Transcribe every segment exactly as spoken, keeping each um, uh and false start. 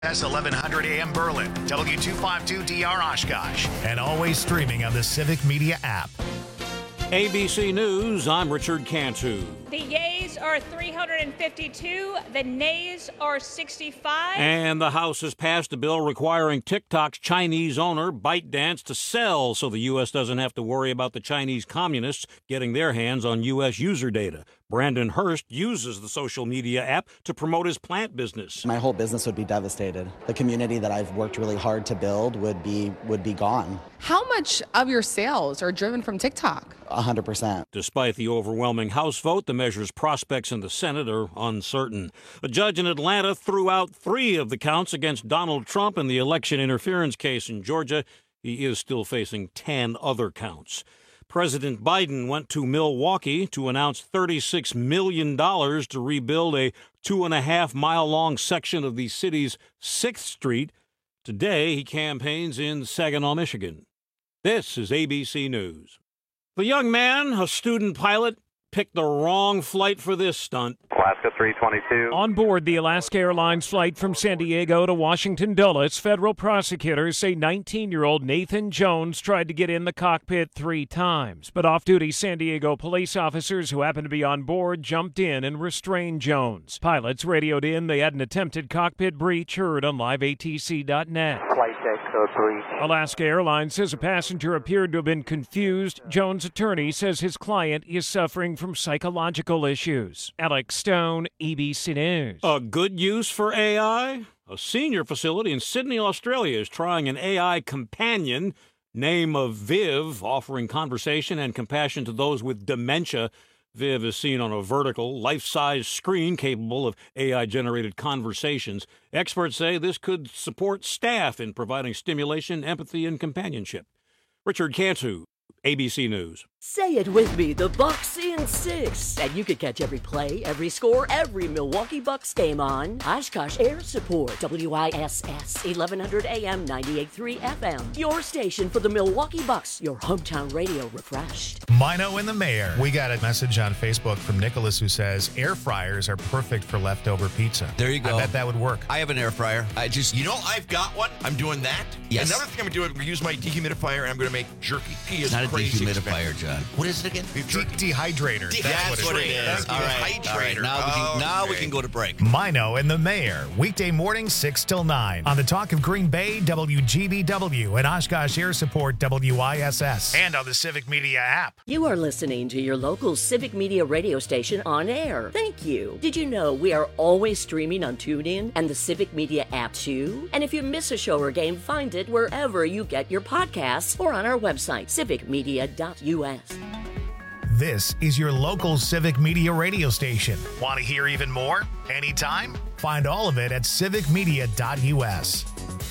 S eleven hundred A M Berlin, W two fifty-two D R Oshkosh, and always streaming on the Civic Media app. A B C News, I'm Richard Cantu. The yays are three hundred fifty-two, the nays are sixty-five. And the House has passed a bill requiring TikTok's Chinese owner, ByteDance, to sell so the U S doesn't have to worry about the Chinese communists getting their hands on U S user data. Brandon Hurst uses the social media app to promote his plant business. My whole business would be devastated. The community that I've worked really hard to build would be would be gone. How much of your sales are driven from TikTok? one hundred percent. Despite the overwhelming House vote, the measure's prospects in the Senate are uncertain. A judge in Atlanta threw out three of the counts against Donald Trump in the election interference case in Georgia. He is still facing ten other counts. President Biden went to Milwaukee to announce thirty-six million dollars to rebuild a two and a half mile long section of the city's sixth Street. Today, he campaigns in Saginaw, Michigan. This is A B C News. The young man, a student pilot, picked the wrong flight for this stunt. Alaska three twenty-two. On board the Alaska Airlines flight from San Diego to Washington Dulles, federal prosecutors say nineteen-year-old Nathan Jones tried to get in the cockpit three times. But off-duty San Diego police officers who happened to be on board jumped in and restrained Jones. Pilots radioed in they had an attempted cockpit breach, heard on live A T C dot net. Flight deck code three. Alaska Airlines says a passenger appeared to have been confused. Jones' attorney says his client is suffering from psychological issues. Alex Stone, A B C News. A good use for A I? A senior facility in Sydney, Australia is trying an A I companion, name of Viv, offering conversation and compassion to those with dementia. Viv is seen on a vertical, life-size screen capable of A I-generated conversations. Experts say this could support staff in providing stimulation, empathy, and companionship. Richard Cantu, A B C News. Say it with me, the Bucks in six. And you can catch every play, every score, every Milwaukee Bucks game on Oshkosh Air Support, W I S S, eleven hundred A M, ninety-eight point three F M. Your station for the Milwaukee Bucks, your hometown radio refreshed. Mino and the Mayor. We got a message on Facebook from Nicholas who says air fryers are perfect for leftover pizza. There you go. I bet that would work. I have an air fryer. I just, You know, I've got one. I'm doing that. Yes. Another thing I'm going to do, I'm going to use my dehumidifier, and I'm going to make jerky. He is not a crazy dehumidifier, expensive. John. What is it again? De- dehydrator. De- That's, that's what, what it it is. is. All right, all right. Dehydrator. Now, we can, now we Okay. can go to break. Mino and the Mayor, weekday mornings six till nine. On the Talk of Green Bay, W G B W, and Oshkosh Air Support, W I S S. And on the Civic Media app. You are listening to your local Civic Media radio station on air. Thank you. Did you know we are always streaming on TuneIn and the Civic Media app too? And if you miss a show or game, find it wherever you get your podcasts or on our website, civic media dot U S. This is your local Civic Media radio station. Want to hear even more? Anytime? Find all of it at civic media dot U S.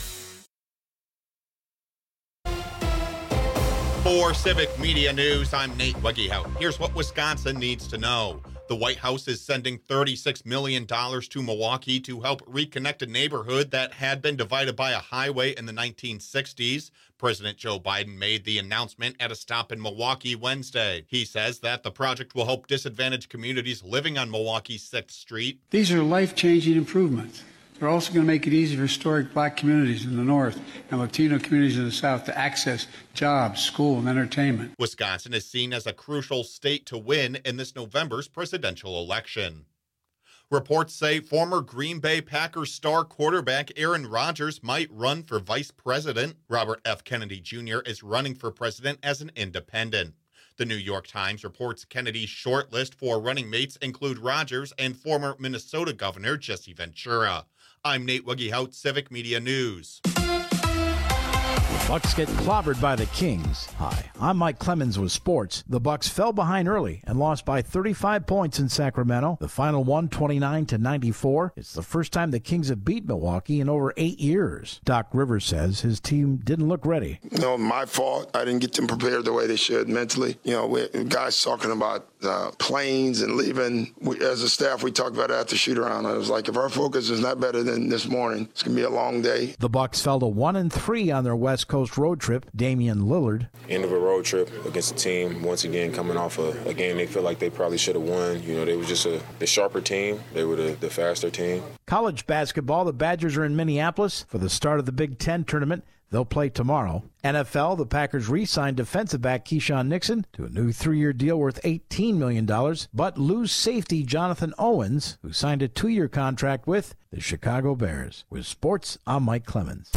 For Civic Media News, I'm Nate Weggehout. Here's what Wisconsin needs to know. The White House is sending thirty-six million dollars to Milwaukee to help reconnect a neighborhood that had been divided by a highway in the nineteen sixties. President Joe Biden made the announcement at a stop in Milwaukee Wednesday. He says that the project will help disadvantaged communities living on Milwaukee's sixth Street. These are life-changing improvements. They're also going to make it easy for historic black communities in the north and Latino communities in the south to access jobs, school, and entertainment. Wisconsin is seen as a crucial state to win in this November's presidential election. Reports say former Green Bay Packers star quarterback Aaron Rodgers might run for vice president. Robert F. Kennedy Junior is running for president as an independent. The New York Times reports Kennedy's short list for running mates include Rodgers and former Minnesota Governor Jesse Ventura. I'm Nate Weggehout, Civic Media News. Bucks get clobbered by the Kings. Hi, I'm Mike Clemens with sports. The Bucks fell behind early and lost by thirty-five points in Sacramento. The final one, twenty-nine to ninety-four. It's the first time the Kings have beat Milwaukee in over eight years. Doc Rivers says his team didn't look ready. You know, my fault. I didn't get them prepared the way they should mentally. You know, we, guys talking about uh, planes and leaving. We, as a staff, we talked about after shoot around. I was like, if our focus is not better than this morning, it's going to be a long day. The Bucks fell to one and three on their West Coast road trip. Damian Lillard. End of a road trip against a team, once again, coming off a, a game they feel like they probably should have won. You know, they were just a the sharper team. They were the, the faster team. College basketball, the Badgers are in Minneapolis for the start of the Big Ten tournament. They'll play tomorrow. N F L, the Packers re-signed defensive back Keyshawn Nixon to a new three-year deal worth eighteen million dollars, but lose safety Jonathan Owens, who signed a two-year contract with the Chicago Bears. With sports, I'm Mike Clemens.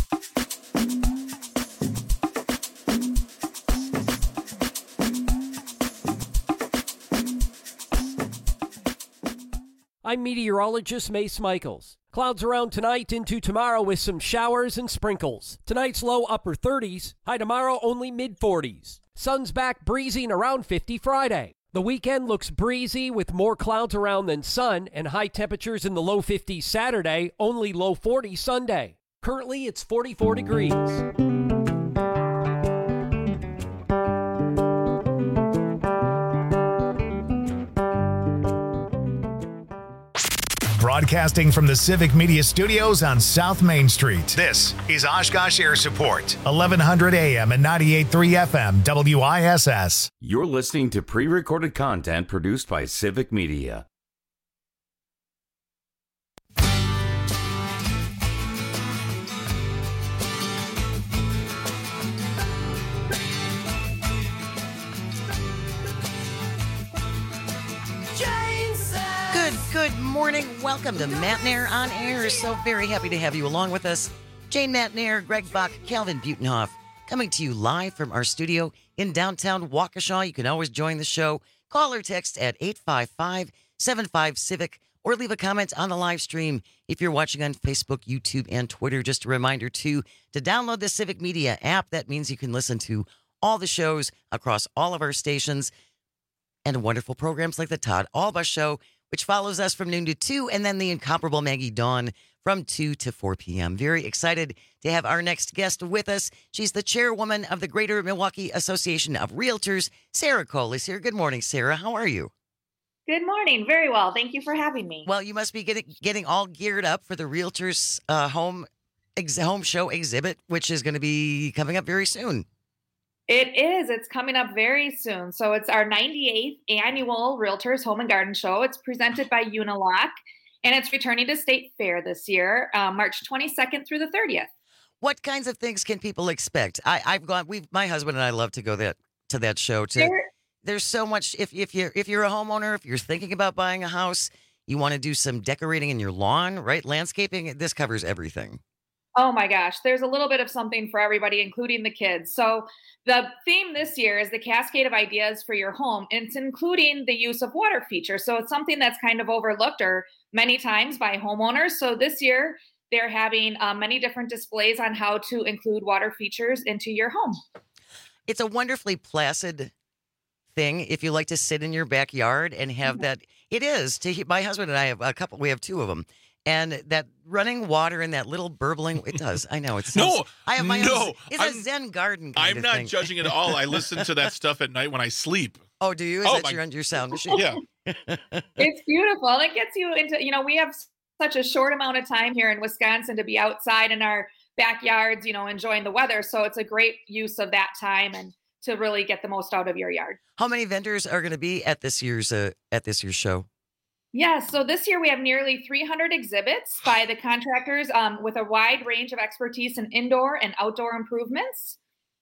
I'm meteorologist Mace Michaels. Clouds around tonight into tomorrow with some showers and sprinkles. Tonight's low upper thirties, high tomorrow only mid forties. Sun's back breezy and around fifty Friday. The weekend looks breezy with more clouds around than sun and high temperatures in the low fifties Saturday, only low forties Sunday. Currently it's forty-four degrees. Broadcasting from the Civic Media Studios on South Main Street. This is Oshkosh Air Support, eleven hundred A M and ninety-eight point three F M, W I S S. You're listening to pre-recorded content produced by Civic Media. Good, good morning. Welcome to Matt Nair on Air. So very happy to have you along with us. Jane Matt Nair, Greg Buck, Calvin Butenhoff, coming to you live from our studio in downtown Waukesha. You can always join the show. Call or text at eight five five, seven five, CIVIC or leave a comment on the live stream if you're watching on Facebook, YouTube, and Twitter. Just a reminder, too, to download the Civic Media app. That means you can listen to all the shows across all of our stations and wonderful programs like the Todd Alba Show, which follows us from noon to two, and then the incomparable Maggie Dawn from two to four p.m. Very excited to have our next guest with us. She's the chairwoman of the Greater Milwaukee Association of Realtors. Sarah Cole is here. Good morning, Sarah. How are you? Good morning. Very well. Thank you for having me. Well, you must be getting getting all geared up for the Realtors uh, home ex- home show exhibit, which is going to be coming up very soon. It is. It's coming up very soon. So it's our ninety-eighth annual Realtors Home and Garden Show. It's presented by Unilock, and it's returning to State Fair this year, uh, March twenty-second through the thirtieth. What kinds of things can people expect? I, I've gone. We, my husband and I, love to go that to that show. To there, there's so much. If if you're if you're a homeowner, if you're thinking about buying a house, you want to do some decorating in your lawn, right? Landscaping. This covers everything. Oh my gosh, there's a little bit of something for everybody, including the kids. So the theme this year is the cascade of ideas for your home. And it's including the use of water features. So it's something that's kind of overlooked or many times by homeowners. So this year they're having uh, many different displays on how to include water features into your home. It's a wonderfully placid thing if you like to sit in your backyard and have that. It is. To my husband and I have a couple. We have two of them. And that running water and that little burbling, it does. I know. It's no, I have my no. own. It's I'm, a Zen garden kind I'm of not thing. judging at all. I listen to that stuff at night when I sleep. Oh, do you? Is oh, that my, your, your sound machine? Yeah. It's beautiful. And it gets you into, you know, we have such a short amount of time here in Wisconsin to be outside in our backyards, you know, enjoying the weather. So it's a great use of that time and to really get the most out of your yard. How many vendors are going to be at this year's uh, at this year's show? Yes. So this year we have nearly three hundred exhibits by the contractors um, with a wide range of expertise in indoor and outdoor improvements.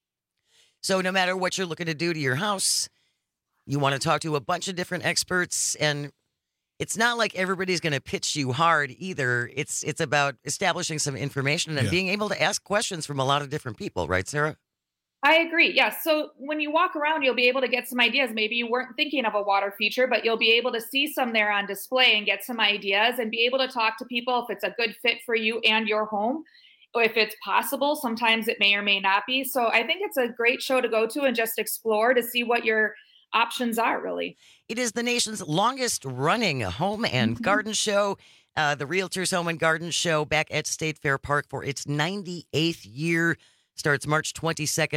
So no matter what you're looking to do to your house, you want to talk to a bunch of different experts, and it's not like everybody's going to pitch you hard either. It's it's about establishing some information and yeah. being able to ask questions from a lot of different people. Right, Sarah? I agree. Yes. So when you walk around, you'll be able to get some ideas. Maybe you weren't thinking of a water feature, but you'll be able to see some there on display and get some ideas and be able to talk to people if it's a good fit for you and your home. If it's possible, sometimes it may or may not be. So I think it's a great show to go to and just explore to see what your options are, really. It is the nation's longest running home and mm-hmm. garden show. Uh, the Realtors Home and Garden Show back at State Fair Park for its ninety-eighth year. Starts March twenty-second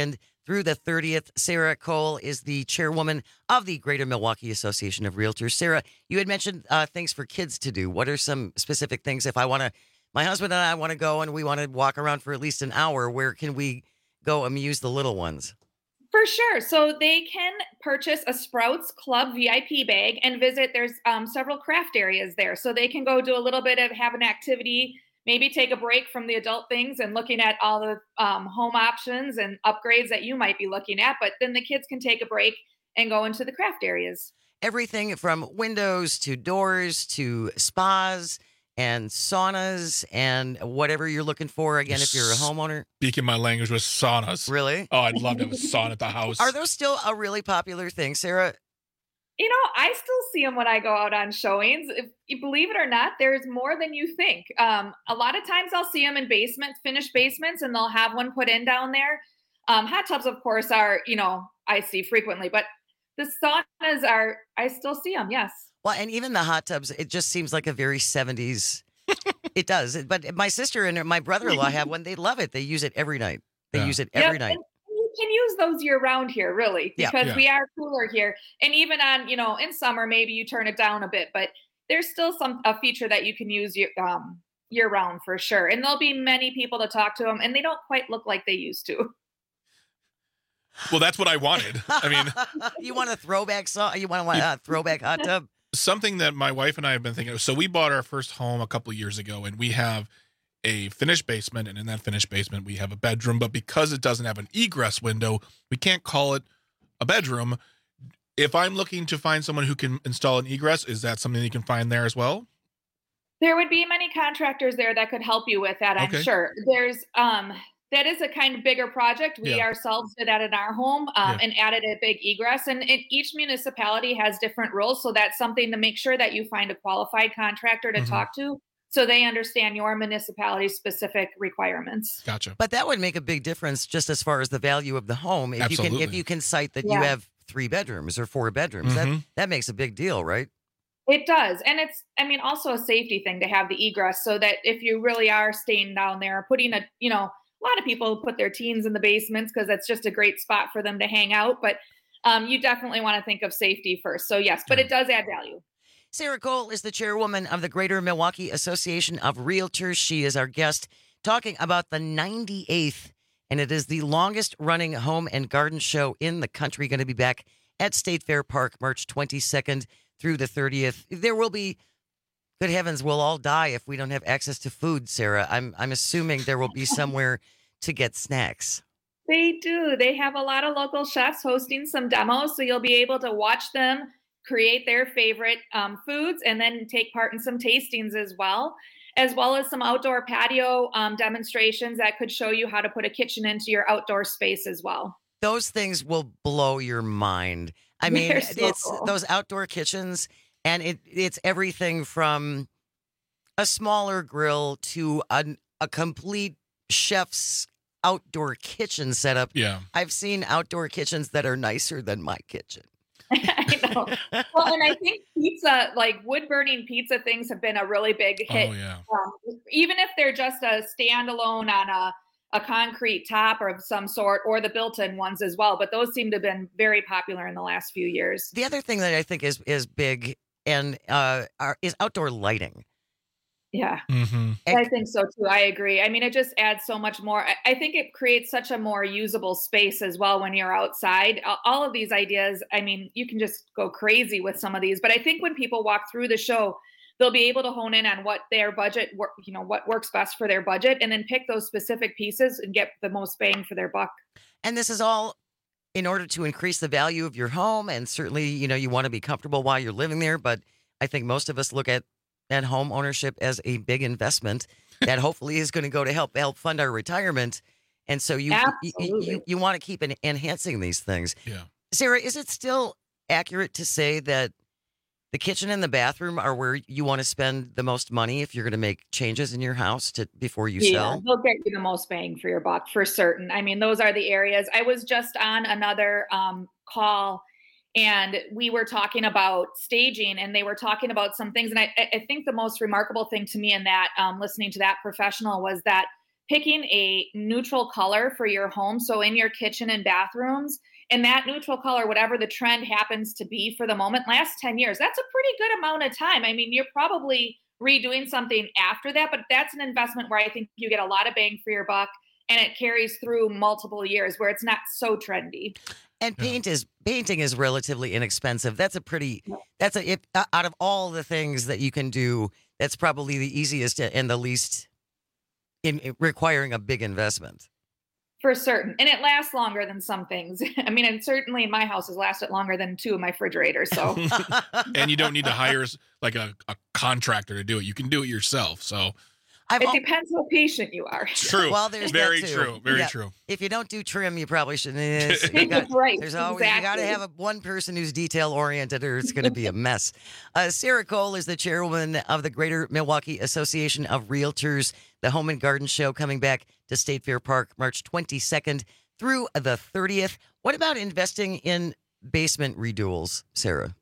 through the thirtieth. Sarah Cole is the chairwoman of the Greater Milwaukee Association of Realtors. Sarah, you had mentioned uh, things for kids to do. What are some specific things if I want to, my husband and I want to go and we want to walk around for at least an hour, where can we go amuse the little ones? For sure. So they can purchase a Sprouts Club V I P bag and visit. There's um, several craft areas there. So they can go do a little bit of, have an activity, maybe take a break from the adult things and looking at all the um, home options and upgrades that you might be looking at. But then the kids can take a break and go into the craft areas. Everything from windows to doors to spas and saunas and whatever you're looking for. Again, if you're a homeowner. Speaking my language with saunas. Really? Oh, I'd love to have a sauna at the house. Are those still a really popular thing, Sarah? You know, I still see them when I go out on showings. If you believe it or not, there's more than you think. Um, a lot of times I'll see them in basements, finished basements, and they'll have one put in down there. Um, hot tubs, of course, are, you know, I see frequently, but the saunas are, I still see them, yes. Well, and even the hot tubs, it just seems like a very seventies. It does. But my sister and my brother-in-law have one. They love it. They use it every night. They Yeah. use it every Yep, night. and you can use those year round here, really, Yeah. because Yeah. we are cooler here. And even on, you know, in summer, maybe you turn it down a bit, but there's still some a feature that you can use year, um, year round for sure. And there'll be many people to talk to them, and they don't quite look like they used to. Well, that's what I wanted. I mean, You want a throwback song? You want a uh, throwback hot tub? something that my wife and I have been thinking of. So we bought our first home a couple of years ago, and we have a finished basement, and in that finished basement we have a bedroom, but because it doesn't have an egress window, we can't call it a bedroom. If I'm looking to find someone who can install an egress, is that something you can find there as well? There would be many contractors there that could help you with that, I'm Okay. sure. There's um that is a kind of bigger project. We Yeah. ourselves did that in our home um, Yeah. and added a big egress. And it, each municipality has different rules, so that's something to make sure that you find a qualified contractor to Mhm. talk to, so they understand your municipality's specific requirements. Gotcha. But that would make a big difference just as far as the value of the home. If you can if Absolutely. you can cite that Yeah. you have three bedrooms or four bedrooms, that Mhm. that makes a big deal, right? It does. And it's, I mean, also a safety thing to have the egress, so that if you really are staying down there, putting a, you know, a lot of people put their teens in the basements because that's just a great spot for them to hang out. But um, you definitely want to think of safety first. So, yes, but it does add value. Sarah Cole is the chairwoman of the Greater Milwaukee Association of Realtors. She is our guest talking about the ninety-eighth, and it is the longest running home and garden show in the country. Going to be back at State Fair Park March twenty-second through the thirtieth. There will be, good heavens, we'll all die if we don't have access to food, Sarah. I'm I'm assuming there will be somewhere to get snacks. They do. They have a lot of local chefs hosting some demos, so you'll be able to watch them create their favorite um, foods and then take part in some tastings as well, as well as some outdoor patio um, demonstrations that could show you how to put a kitchen into your outdoor space as well. Those things will blow your mind. I mean, They're so it's cool. those outdoor kitchens, and it it's everything from a smaller grill to a, a complete chef's outdoor kitchen setup. Yeah. I've seen outdoor kitchens that are nicer than my kitchen. I know. Well, and I think pizza, like wood burning pizza things, have been a really big hit. Oh, yeah. Um, even if they're just a standalone on a, a concrete top or of some sort, or the built-in ones as well. But those seem to have been very popular in the last few years. The other thing that I think is is big and uh, are, is outdoor lighting. Yeah. Mm-hmm. I think so too. I agree. I mean, it just adds so much more. I, I think it creates such a more usable space as well when you're outside. A- All of these ideas, I mean, you can just go crazy with some of these. But I think when people walk through the show, they'll be able to hone in on what their budget, work, you know, what works best for their budget, and then pick those specific pieces and get the most bang for their buck. And this is all in order to increase the value of your home. And certainly, you know, you want to be comfortable while you're living there. But I think most of us look at and home ownership as a big investment that hopefully is going to go to help help fund our retirement. And so you you, Absolutely. you, you want to keep en- enhancing these things. Yeah. Sarah, is it still accurate to say that the kitchen and the bathroom are where you want to spend the most money if you're going to make changes in your house to before you Yeah, sell? they'll get you the most bang for your buck for certain. I mean, those are the areas. I was just on another um, call, and we were talking about staging, and they were talking about some things. And I, I think the most remarkable thing to me in that, um, listening to that professional, was that picking a neutral color for your home. So in your kitchen and bathrooms, and that neutral color, whatever the trend happens to be for the moment, last ten years, that's a pretty good amount of time. I mean, you're probably redoing something after that, but that's an investment where I think you get a lot of bang for your buck, and it carries through multiple years where it's not so trendy. And paint is painting is relatively inexpensive. That's a pretty that's a if, out of all the things that you can do, that's probably the easiest and the least in, in requiring a big investment. For certain. And it lasts longer than some things. I mean, and certainly in my house has lasted longer than two of my refrigerators. So, and you don't need to hire like a, a contractor to do it. You can do it yourself. So I've it al- depends how patient you are. True. Well, there's very that too. true. Very Yeah. true. If you don't do trim, you probably shouldn't. It's- you got- Right, There's always you got to exactly. have a, one person who's detail oriented, or it's going to be a mess. Uh, Sarah Cole is the chairwoman of the Greater Milwaukee Association of Realtors. The Home and Garden Show coming back to State Fair Park March twenty-second through the thirtieth. What about investing in basement redoals, Sarah?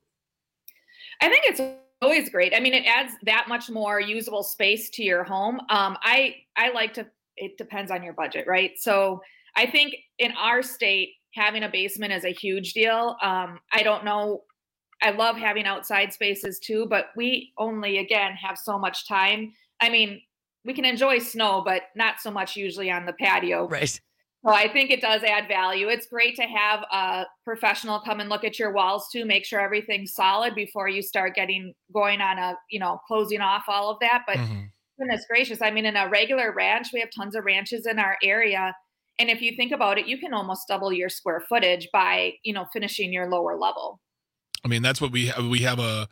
I think it's always great. I mean, it adds that much more usable space to your home. Um, I I like to. It depends on your budget, right? So I think in our state, having a basement is a huge deal. Um, I don't know. I love having outside spaces too, but we only again have so much time. I mean, we can enjoy snow, but not so much usually on the patio. Right. So I think it does add value. It's great to have a professional come and look at your walls too, make sure everything's solid before you start getting going on a, you know, closing off all of that. But Mm-hmm. goodness gracious, I mean, in a regular ranch, we have tons of ranches in our area. And if you think about it, you can almost double your square footage by, you know, finishing your lower level. I mean, that's what we have. We have a,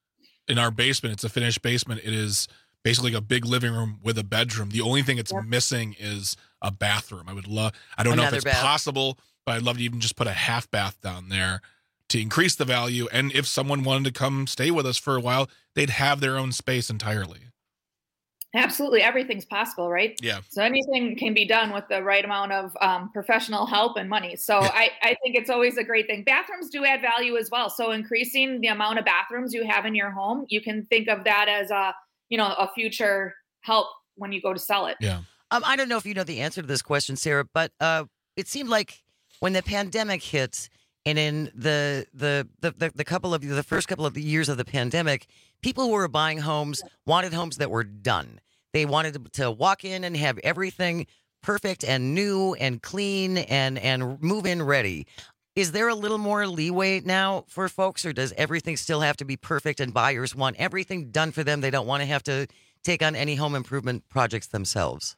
in our basement, it's a finished basement. It is basically a big living room with a bedroom. The only thing it's Yep. missing is a bathroom. I would love, I don't know Another if it's bath. possible, but I'd love to even just put a half bath down there to increase the value. And if someone wanted to come stay with us for a while, they'd have their own space entirely. Absolutely. Everything's possible, right? Yeah. So anything can be done with the right amount of um, professional help and money. So I, I think it's always a great thing. Bathrooms do add value as well. So increasing the amount of bathrooms you have in your home, you can think of that as a, you know, a future help when you go to sell it. Yeah. Um, I don't know if you know the answer to this question, Sarah, but uh, it seemed like when the pandemic hit, and in the the, the the the couple of the first couple of years of the pandemic, people who were buying homes wanted homes that were done. They wanted to, to walk in and have everything perfect and new and clean and and move in ready. Is there a little more leeway now for folks, or does everything still have to be perfect and buyers want everything done for them? They don't want to have to take on any home improvement projects themselves.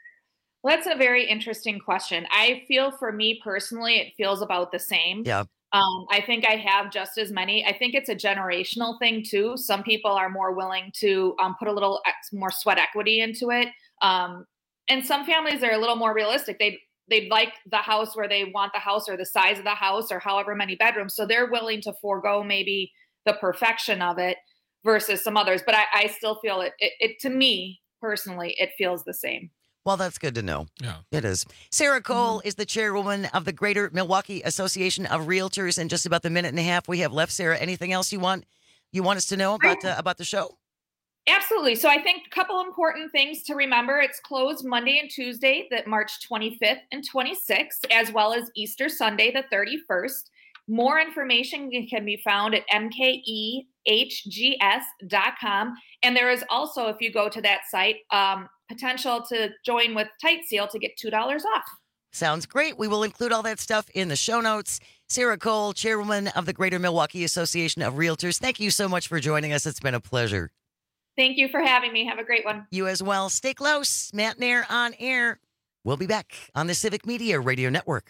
Well, that's a very interesting question. I feel for me personally, it feels about the same. Yeah. Um, I think I have just as many. I think it's a generational thing too. Some people are more willing to um, put a little ex- more sweat equity into it. Um, and some families are a little more realistic. They they'd like the house where they want the house, or the size of the house, or however many bedrooms. So they're willing to forego maybe the perfection of it versus some others. But I, I still feel it, it, it, to me personally, it feels the same. Well, that's good to know. Yeah. It is. Sarah Cole is the chairwoman of the Greater Milwaukee Association of Realtors. In just about the minute and a half we have left, Sarah, anything else you want you want us to know about uh, about the show? Absolutely. So I think a couple important things to remember. It's closed Monday and Tuesday, that March twenty-fifth and twenty-sixth, as well as Easter Sunday, the thirty-first. More information can be found at m k e h g s dot com. And there is also, if you go to that site, um, potential to join with Tight Seal to get two dollars off. Sounds great. We will include all that stuff in the show notes. Sarah Cole, chairwoman of the Greater Milwaukee Association of Realtors, thank you so much for joining us. It's been a pleasure. Thank you for having me. Have a great one. You as well. Stay close. Matt Nair on air. We'll be back on the Civic Media Radio Network.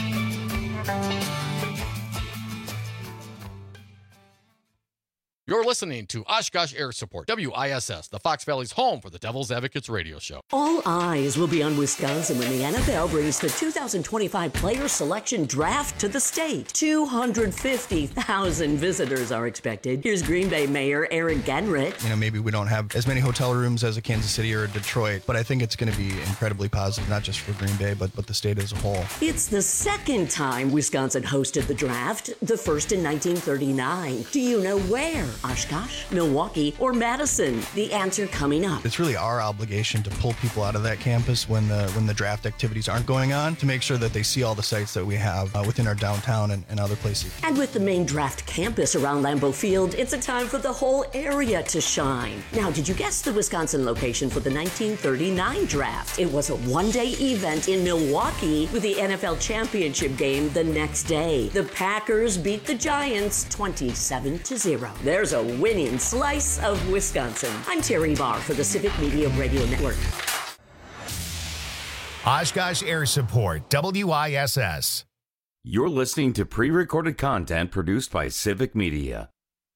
You're listening listening to Oshkosh Air Support, W I S S, the Fox Valley's home for the Devil's Advocates radio show. All eyes will be on Wisconsin when the N F L brings the two thousand twenty-five player selection draft to the state. two hundred fifty thousand visitors are expected. Here's Green Bay Mayor Aaron Genrich. You know, maybe we don't have as many hotel rooms as a Kansas City or a Detroit, but I think it's going to be incredibly positive, not just for Green Bay, but, but the state as a whole. It's the second time Wisconsin hosted the draft, the first in nineteen thirty-nine. Do you know where? Oshkosh, Milwaukee, or Madison? The answer coming up. It's really our obligation to pull people out of that campus when the when the draft activities aren't going on, to make sure that they see all the sites that we have uh, within our downtown and, and other places. And with the main draft campus around Lambeau Field, it's a time for the whole area to shine. Now, did you guess the Wisconsin location for the nineteen thirty-nine draft? It was a one-day event in Milwaukee with the N F L championship game the next day. The Packers beat the Giants twenty-seven to zero. There's a winning slice of Wisconsin. I'm Terry Barr for the Civic Media Radio Network. Oshkosh Air Support, W I S S. You're listening to pre-recorded content produced by Civic Media.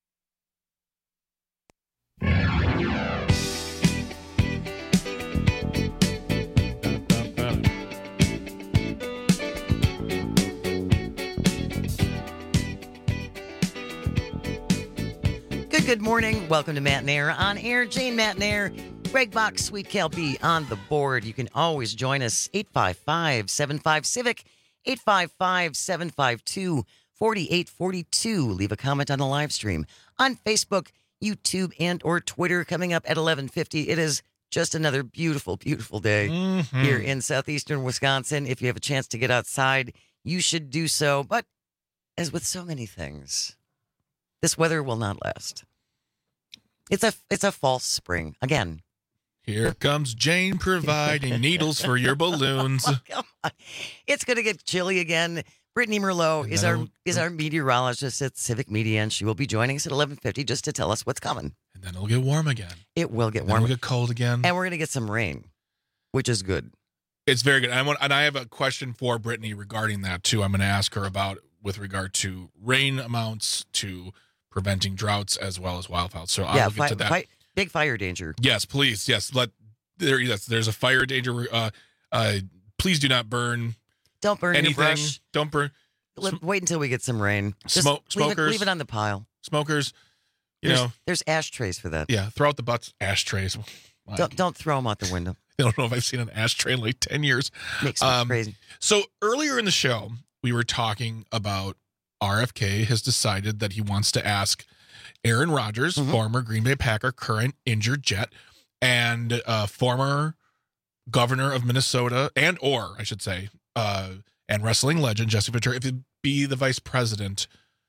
Good, good morning. Welcome to Matt Nair on air. Jane Matt Nair, Greg Bach, Sweet Cal B on the board. You can always join us, eight five five, seven five, CIVIC, eight five five, seven five two, four eight four two. Leave a comment on the live stream on Facebook, YouTube, and or Twitter. Coming up at eleven fifty, it is just another beautiful, beautiful day Mm-hmm. here in southeastern Wisconsin. If you have a chance to get outside, you should do so. But as with so many things, this weather will not last. It's a it's a false spring again. Here comes Jane providing needles for your balloons. Oh, come on. It's going to get chilly again. Brittany Merlot And is our that'll- is our meteorologist at Civic Media, and she will be joining us at eleven fifty just to tell us what's coming. And then it'll get warm again. It will get And then warm. it'll get cold again. And we're going to get some rain, which is good. It's very good. I want, and I have a question for Brittany regarding that too. I'm going to ask her about with regard to rain amounts, to preventing droughts as well as wildfires. So I'll yeah, get fi- to that. fi- big fire danger. Yes, please. Yes, let there. Yes, there's a fire danger. Uh, uh, please do not burn. Don't burn anything. your brush. Don't burn. Let, wait until we get some rain. Just Smoke, leave it, smokers. leave it on the pile. Smokers. You there's, know, there's ashtrays for that. yeah. Throw out the butts. Ashtrays. Like, Don't don't throw them out the window. I don't know if I've seen an ashtray in like ten years. Makes me crazy. So earlier in the show, we were talking about R F K has decided that he wants to ask Aaron Rodgers, Mm-hmm. former Green Bay Packer, current injured Jet, and uh, former governor of Minnesota, and or I should say, uh, and wrestling legend Jesse Ventura, if he'd be the vice president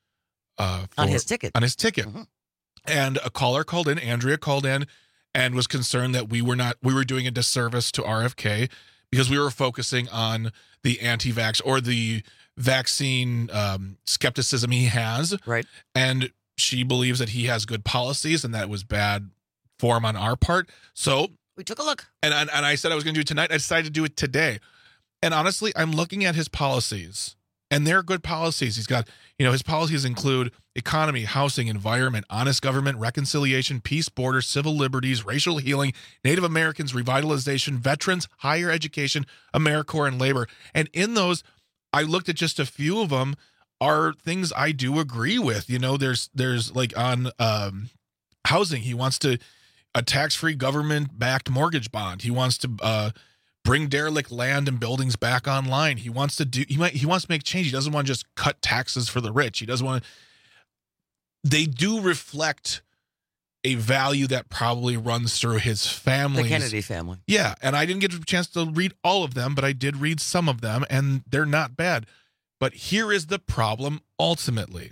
uh, for, On his ticket. On his ticket. Mhm. And a caller called in, Andrea called in, and was concerned that we were not we were doing a disservice to R F K because we were focusing on the anti-vax or the vaccine um, skepticism he has. Right. And she believes that he has good policies and that it was bad form on our part. So we took a look. And, and, and I said I was going to do it tonight. I decided to do it today. And honestly, I'm looking at his policies, and they're good policies. He's got, you know, his policies include economy, housing, environment, honest government, reconciliation, peace, border, civil liberties, racial healing, Native Americans, revitalization, veterans, higher education, AmeriCorps, and labor. And in those, I looked at just a few of them are things I do agree with. You know, there's, there's like on um, housing, he wants to, a tax-free government-backed mortgage bond. He wants to uh, bring derelict land and buildings back online. He wants to do. He might. He wants to make change. He doesn't want to just cut taxes for the rich. He doesn't want to. They do reflect a value that probably runs through his family. The Kennedy family. Yeah, and I didn't get a chance to read all of them, but I did read some of them, and they're not bad. But here is the problem ultimately,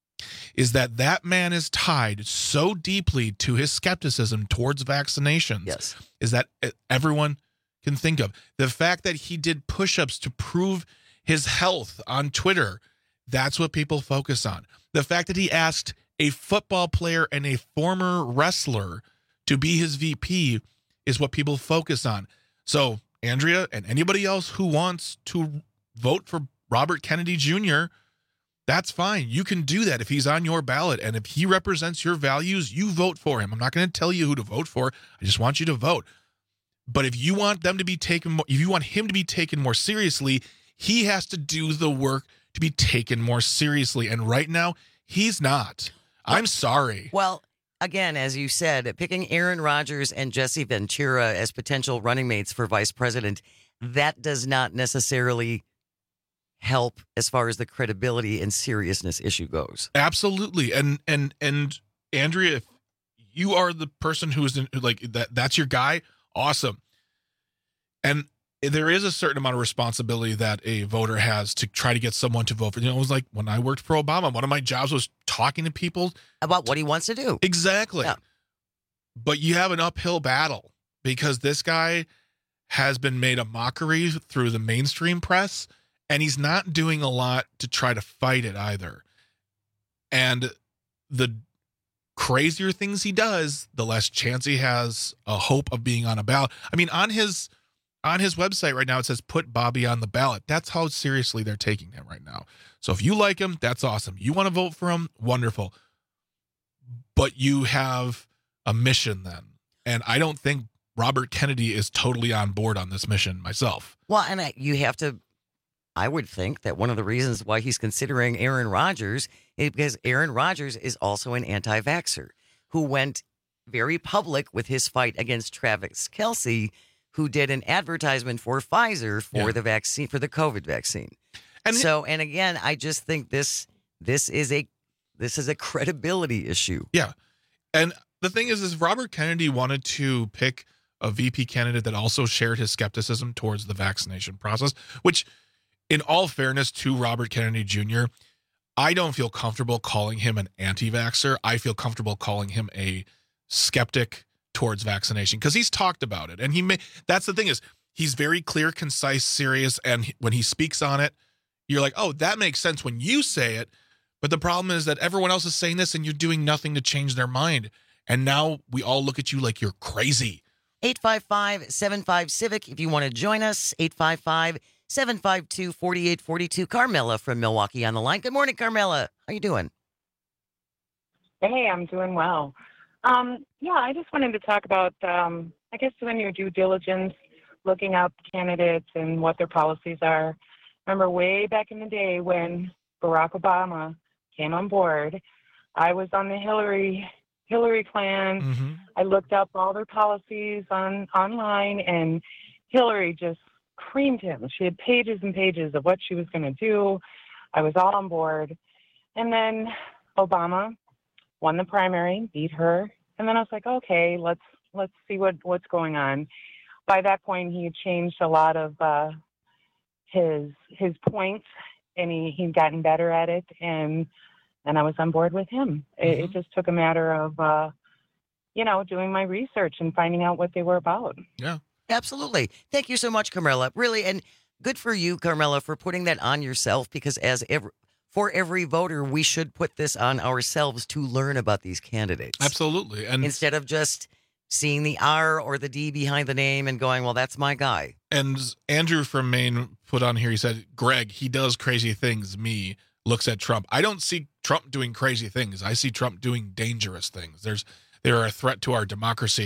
is that that man is tied so deeply to his skepticism towards vaccinations. Yes. Is that everyone can think of. The fact that he did push-ups to prove his health on Twitter, that's what people focus on. The fact that he asked a football player and a former wrestler to be his V P is what people focus on. So, Andrea and anybody else who wants to vote for Robert Kennedy Junior, That's fine. You can do that if he's on your ballot. And if he represents your values, you vote for him. I'm not going to tell you who to vote for. I just want you to vote. But if you want them to be taken, if you want him to be taken more seriously, he has to do the work to be taken more seriously. And right now, he's not. I'm sorry. Well, again, as you said, picking Aaron Rodgers and Jesse Ventura as potential running mates for vice president, that does not necessarily help as far as the credibility and seriousness issue goes. Absolutely. And and and Andrea, if you are the person who is in, like that, that's your guy. Awesome. And there is a certain amount of responsibility that a voter has to try to get someone to vote for. You know, it was like when I worked for Obama, one of my jobs was talking to people about what he wants to do. Exactly. Yeah. But you have an uphill battle because this guy has been made a mockery through the mainstream press, and he's not doing a lot to try to fight it either. And the crazier things he does, the less chance he has a hope of being on a ballot. I mean, on his on his website right now, it says put Bobby on the ballot. That's how seriously they're taking him right now. So if you like him, that's awesome. You want to vote for him? Wonderful. But you have a mission then. And I don't think Robert Kennedy is totally on board on this mission myself. Well, and I, you have to, I would think that one of the reasons why he's considering Aaron Rodgers is because Aaron Rodgers is also an anti-vaxxer who went very public with his fight against Travis Kelce, who did an advertisement for Pfizer for Yeah. the vaccine, for the COVID vaccine. And so, and again, I just think this this is a this is a credibility issue. Yeah. And the thing is, is Robert Kennedy wanted to pick a V P candidate that also shared his skepticism towards the vaccination process, which, in all fairness to Robert Kennedy Junior, I don't feel comfortable calling him an anti-vaxxer. I feel comfortable calling him a skeptic towards vaccination because he's talked about it. And he may, that's the thing is, he's very clear, concise, serious. And he- when he speaks on it, you're like, oh, that makes sense when you say it. But the problem is that everyone else is saying this and you're doing nothing to change their mind. And now we all look at you like you're crazy. eight five five, seven five, CIVIC if you want to join us. eight five five, seven five two, four eight four two. Carmela from Milwaukee on the line. Good morning, Carmela. How you doing? Hey, I'm doing well. Um, yeah, I just wanted to talk about, um, I guess, doing your due diligence, looking up candidates and what their policies are. Remember way back in the day when Barack Obama came on board, I was on the Hillary Hillary clan. Mm-hmm. I looked up all their policies on online, and Hillary just creamed him. She had pages and pages of what she was going to do. I was all on board. And then Obama won the primary, beat her. And then I was like, okay, let's let's see what, what's going on. By that point, he had changed a lot of uh, his his points, and he, he'd gotten better at it. And and I was on board with him. It, Mm-hmm. it just took a matter of, uh, you know, doing my research and finding out what they were about. Yeah. Absolutely. Thank you so much, Carmela. Really, and good for you, Carmela, for putting that on yourself, because as every, for every voter, we should put this on ourselves to learn about these candidates. Absolutely. And instead of just seeing the R or the D behind the name and going, well, that's my guy. And Andrew from Maine put on here, he said, Greg, he does crazy things. Me looks at Trump. I don't see Trump doing crazy things. I see Trump doing dangerous things. There's They're a threat to our democracy.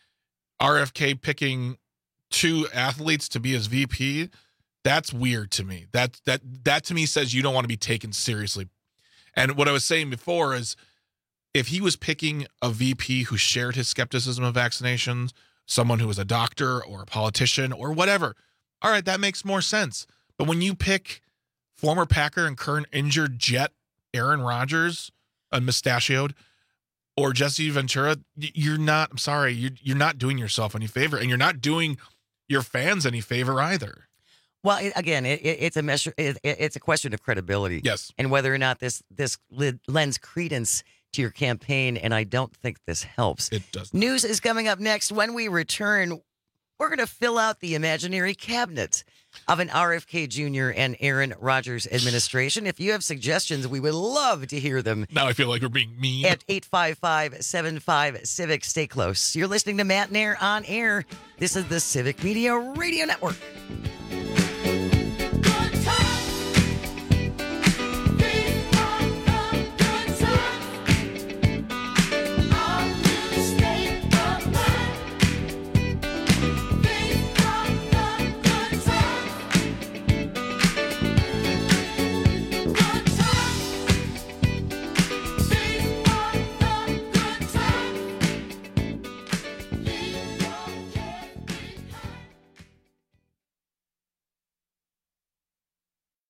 R F K picking two athletes to be his V P, that's weird to me. That that that to me says you don't want to be taken seriously. And what I was saying before is if he was picking a V P who shared his skepticism of vaccinations, someone who was a doctor or a politician or whatever, all right, that makes more sense. But when you pick former Packer and current injured Jet Aaron Rodgers, a mustachioed, or Jesse Ventura, you're not, I'm sorry, you're, you're not doing yourself any favor, and you're not doing your fans any favor either. Well, it, again, it, it, it's a measure. It, it, it's a question of credibility. Yes, and whether or not this this lends credence to your campaign. And I don't think this helps. It does. News is coming up next. When we return, we're going to fill out the imaginary cabinet of an R F K Junior and Aaron Rodgers administration. If you have suggestions, we would love to hear them. Now I feel like we're being mean. At eight five five, seven five, CIVIC. Stay close. You're listening to Matt Nair on Air. This is the Civic Media Radio Network. Good time.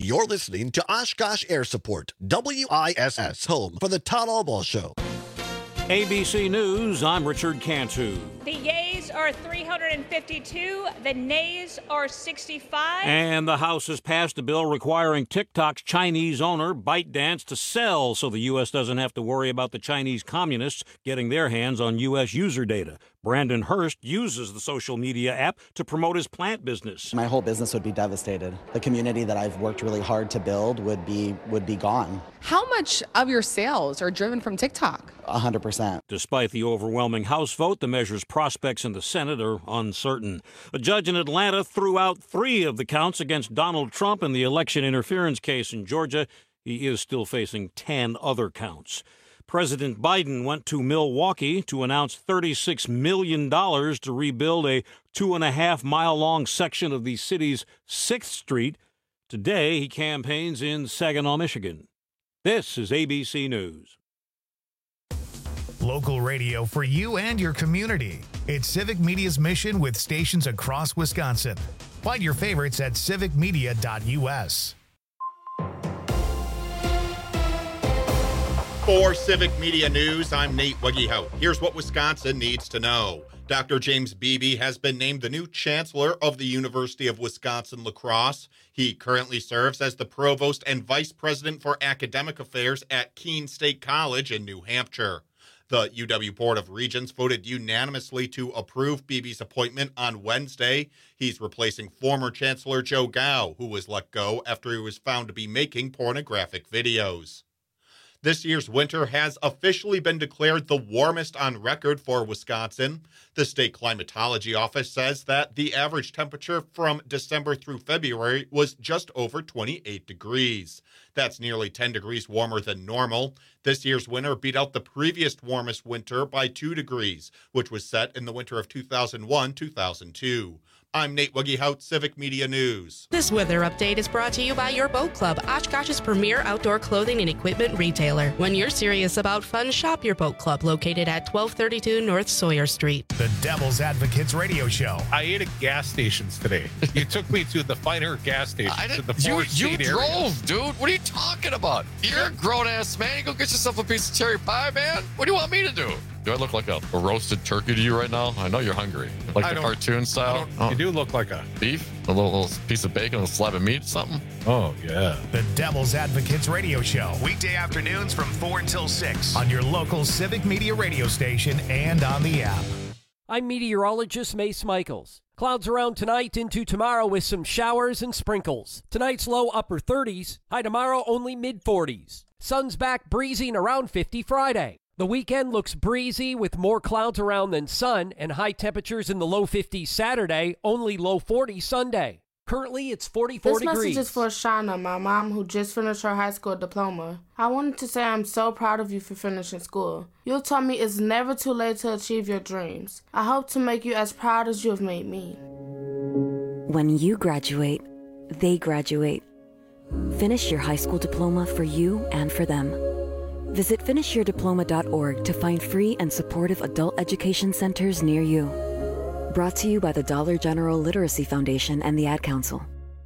You're listening to Oshkosh Air Support, W I S S, home for the Todd Albaugh Show. A B C News, I'm Richard Cantu. The yeas are three hundred fifty-two, the nays are sixty-five. And the House has passed a bill requiring TikTok's Chinese owner, ByteDance, to sell so the U S doesn't have to worry about the Chinese communists getting their hands on U S user data. Brandon Hurst uses the social media app to promote his plant business. My whole business would be devastated. The community that I've worked really hard to build would be would be gone. How much of your sales are driven from TikTok? one hundred percent. Despite the overwhelming House vote, the measure's prospects in the Senate are uncertain. A judge in Atlanta threw out three of the counts against Donald Trump in the election interference case in Georgia. He is still facing ten other counts. President Biden went to Milwaukee to announce thirty-six million dollars to rebuild a two and a half mile long section of the city's sixth Street. Today, he campaigns in Saginaw, Michigan. This is A B C News. Local radio for you and your community. It's Civic Media's mission with stations across Wisconsin. Find your favorites at civic media dot U S. For Civic Media News, I'm Nate Wegehout. Here's what Wisconsin needs to know. Doctor James Beebe has been named the new chancellor of the University of Wisconsin-La Crosse. He currently serves as the provost and vice president for academic affairs at Keene State College in New Hampshire. The U W Board of Regents voted unanimously to approve Beebe's appointment on Wednesday. He's replacing former Chancellor Joe Gao, who was let go after he was found to be making pornographic videos. This year's winter has officially been declared the warmest on record for Wisconsin. The state climatology office says that the average temperature from December through February was just over twenty-eight degrees. That's nearly ten degrees warmer than normal. This year's winter beat out the previous warmest winter by two degrees, which was set in the winter of two thousand one to two thousand two. I'm Nate Wegehout, Civic Media News. This weather update is brought to you by Your Boat Club, Oshkosh's premier outdoor clothing and equipment retailer. When you're serious about fun, shop Your Boat Club, located at twelve thirty-two North Sawyer Street. The Devil's Advocates radio show. I ate at gas stations today. You took me to the finer gas stations. I in the you four-state you area. drove, dude. What are you talking about? You're a grown-ass man. Go get yourself a piece of cherry pie, man. What do you want me to do? Do I look like a, a roasted turkey to you right now? I know you're hungry. Like I the don't- cartoon style? I don't- You do look like a beef? A little, little piece of bacon, a slab of meat, something? Oh, yeah. The Devil's Advocates radio show. Weekday afternoons from four until six on your local Civic Media radio station and on the app. I'm meteorologist Mace Michaels. Clouds around tonight into tomorrow with some showers and sprinkles. Tonight's low upper thirties. High tomorrow only mid forties. Sun's back breezing around fifty Friday. The weekend looks breezy with more clouds around than sun and high temperatures in the low fifties Saturday, only low forties Sunday. Currently, it's forty-four this degrees. This message is for Shauna, my mom, who just finished her high school diploma. I wanted to say I'm so proud of you for finishing school. You told me it's never too late to achieve your dreams. I hope to make you as proud as you have made me. When you graduate, they graduate. Finish your high school diploma for you and for them. Visit finish your diploma dot org to find free and supportive adult education centers near you. Brought to you by the Dollar General Literacy Foundation and the Ad Council.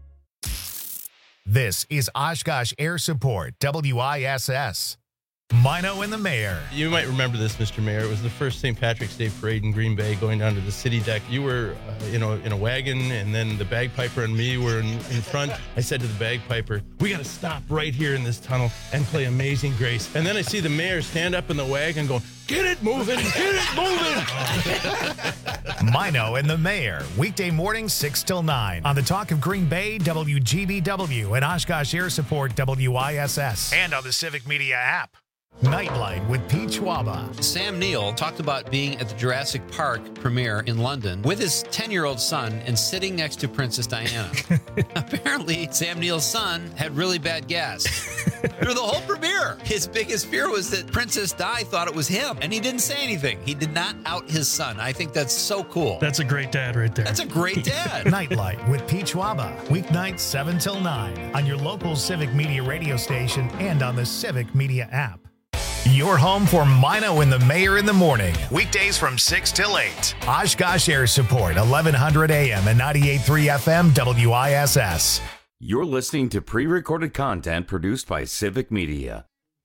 This is Oshkosh Air Support, W I S S. Mino and the Mayor. You might remember this, Mister Mayor. It was the first Saint Patrick's Day parade in Green Bay, going down to the city deck. You were, uh, you know, in a wagon, and then the bagpiper and me were in, in front. I said to the bagpiper, "We got to stop right here in this tunnel and play Amazing Grace." And then I see the mayor stand up in the wagon, going, "Get it moving, get it moving." Mino and the Mayor, weekday mornings six till nine on the Talk of Green Bay, W G B W, and Oshkosh Air Support, W I S S, and on the Civic Media app. Nightlight with Pete Schwaba. Sam Neill talked about being at the Jurassic Park premiere in London with his ten-year-old son and sitting next to Princess Diana. Apparently, Sam Neill's son had really bad gas through the whole premiere. His biggest fear was that Princess Di thought it was him, and he didn't say anything. He did not out his son. I think that's so cool. That's a great dad right there. That's a great dad. Nightlight with Pete Schwaba. Weeknights seven till nine on your local Civic Media radio station and on the Civic Media app. Your home for Mino and the Mayor in the morning. Weekdays from six till eight. Oshkosh Air Support, eleven hundred A M and ninety-eight point three F M W I S S. You're listening to pre-recorded content produced by Civic Media.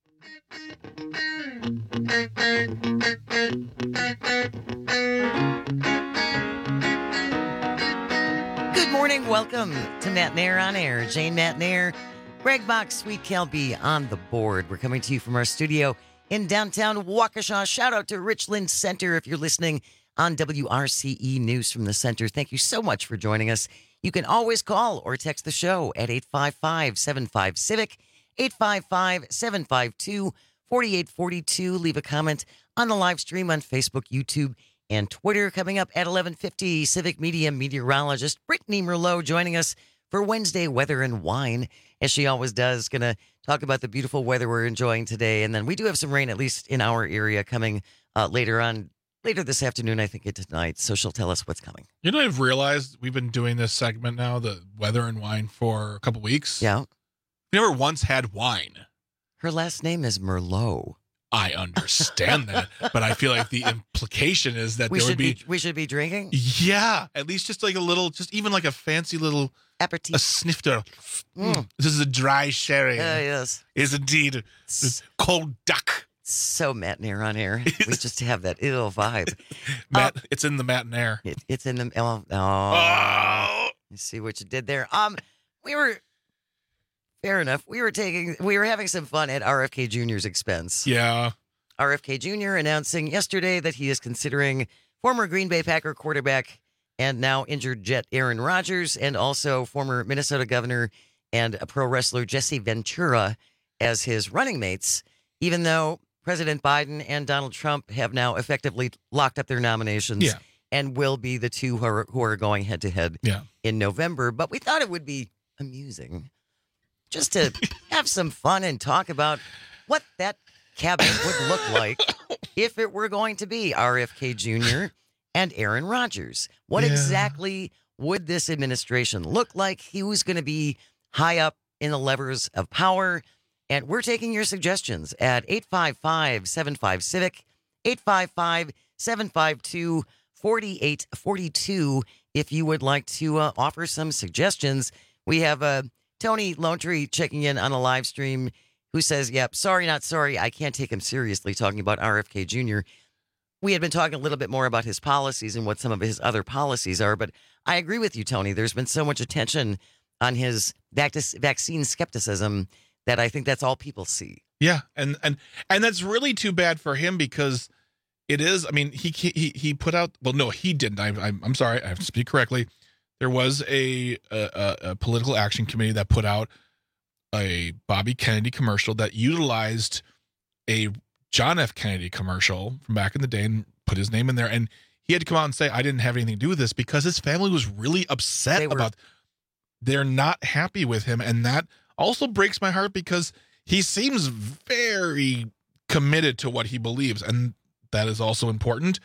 Good morning. Welcome to Matt Nair on Air. Jane Matt Nair, Greg Bach, Sweet Kelby on the board. We're coming to you from our studio in downtown Waukesha. Shout out to Richland Center if you're listening on W R C E News from the Center. Thank you so much for joining us. You can always call or text the show at eight five five, seven five, CIVIC, eight five five, seven five two, four eight four two. Leave a comment on the live stream on Facebook, YouTube, and Twitter. Coming up at eleven fifty, Civic Media meteorologist Brittany Merlot joining us for Wednesday Weather and Wine, as she always does. Going to talk about the beautiful weather we're enjoying today. And then we do have some rain, at least in our area, coming uh, later on. Later this afternoon, I think, it's tonight. So she'll tell us what's coming. You know, I've realized we've been doing this segment now, the weather and wine, for a couple weeks. Yeah. We never once had wine. Her last name is Merlot. I understand that, but I feel like the implication is that we there should would be, be we should be drinking. Yeah, at least just like a little, just even like a fancy little aperitif, a snifter. Mm. This is a dry sherry. Uh, yes, is indeed it's cold duck. So Matt Nair on air. We just have that ill vibe. Matt, uh, it's in the Matt Nair. It, it's in the oh, oh. You see what you did there. Um, we were fair enough. We were taking, we were having some fun at R F K Junior's expense. Yeah. R F K Junior announcing yesterday that he is considering former Green Bay Packer quarterback and now injured Jet Aaron Rodgers, and also former Minnesota governor and a pro wrestler Jesse Ventura as his running mates, even though President Biden and Donald Trump have now effectively locked up their nominations yeah. and will be the two who are, who are going head to head yeah. in November. But we thought it would be amusing just to have some fun and talk about what that cabinet would look like if it were going to be R F K Junior and Aaron Rodgers. What yeah. exactly would this administration look like? Who's going to be high up in the levers of power? And we're taking your suggestions at eight five five, seven five, CIVIC, eight five five, seven five two, four eight four two. If you would like to uh, offer some suggestions. We have uh, Tony Lone Tree checking in on a live stream who says, yep, sorry, not sorry. I can't take him seriously talking about R F K Junior We had been talking a little bit more about his policies and what some of his other policies are. But I agree with you, Tony. There's been so much attention on his vac- vaccine skepticism that I think that's all people see. Yeah, and and and that's really too bad for him, because it is. I mean, he he he put out. Well, no, he didn't. I, I'm I'm sorry. I have to speak correctly. There was a, a a political action committee that put out a Bobby Kennedy commercial that utilized a John F. Kennedy commercial from back in the day and put his name in there. And he had to come out and say, I didn't have anything to do with this, because his family was really upset They were- about. They're not happy with him, and that also breaks my heart, because he seems very committed to what he believes, and that is also important.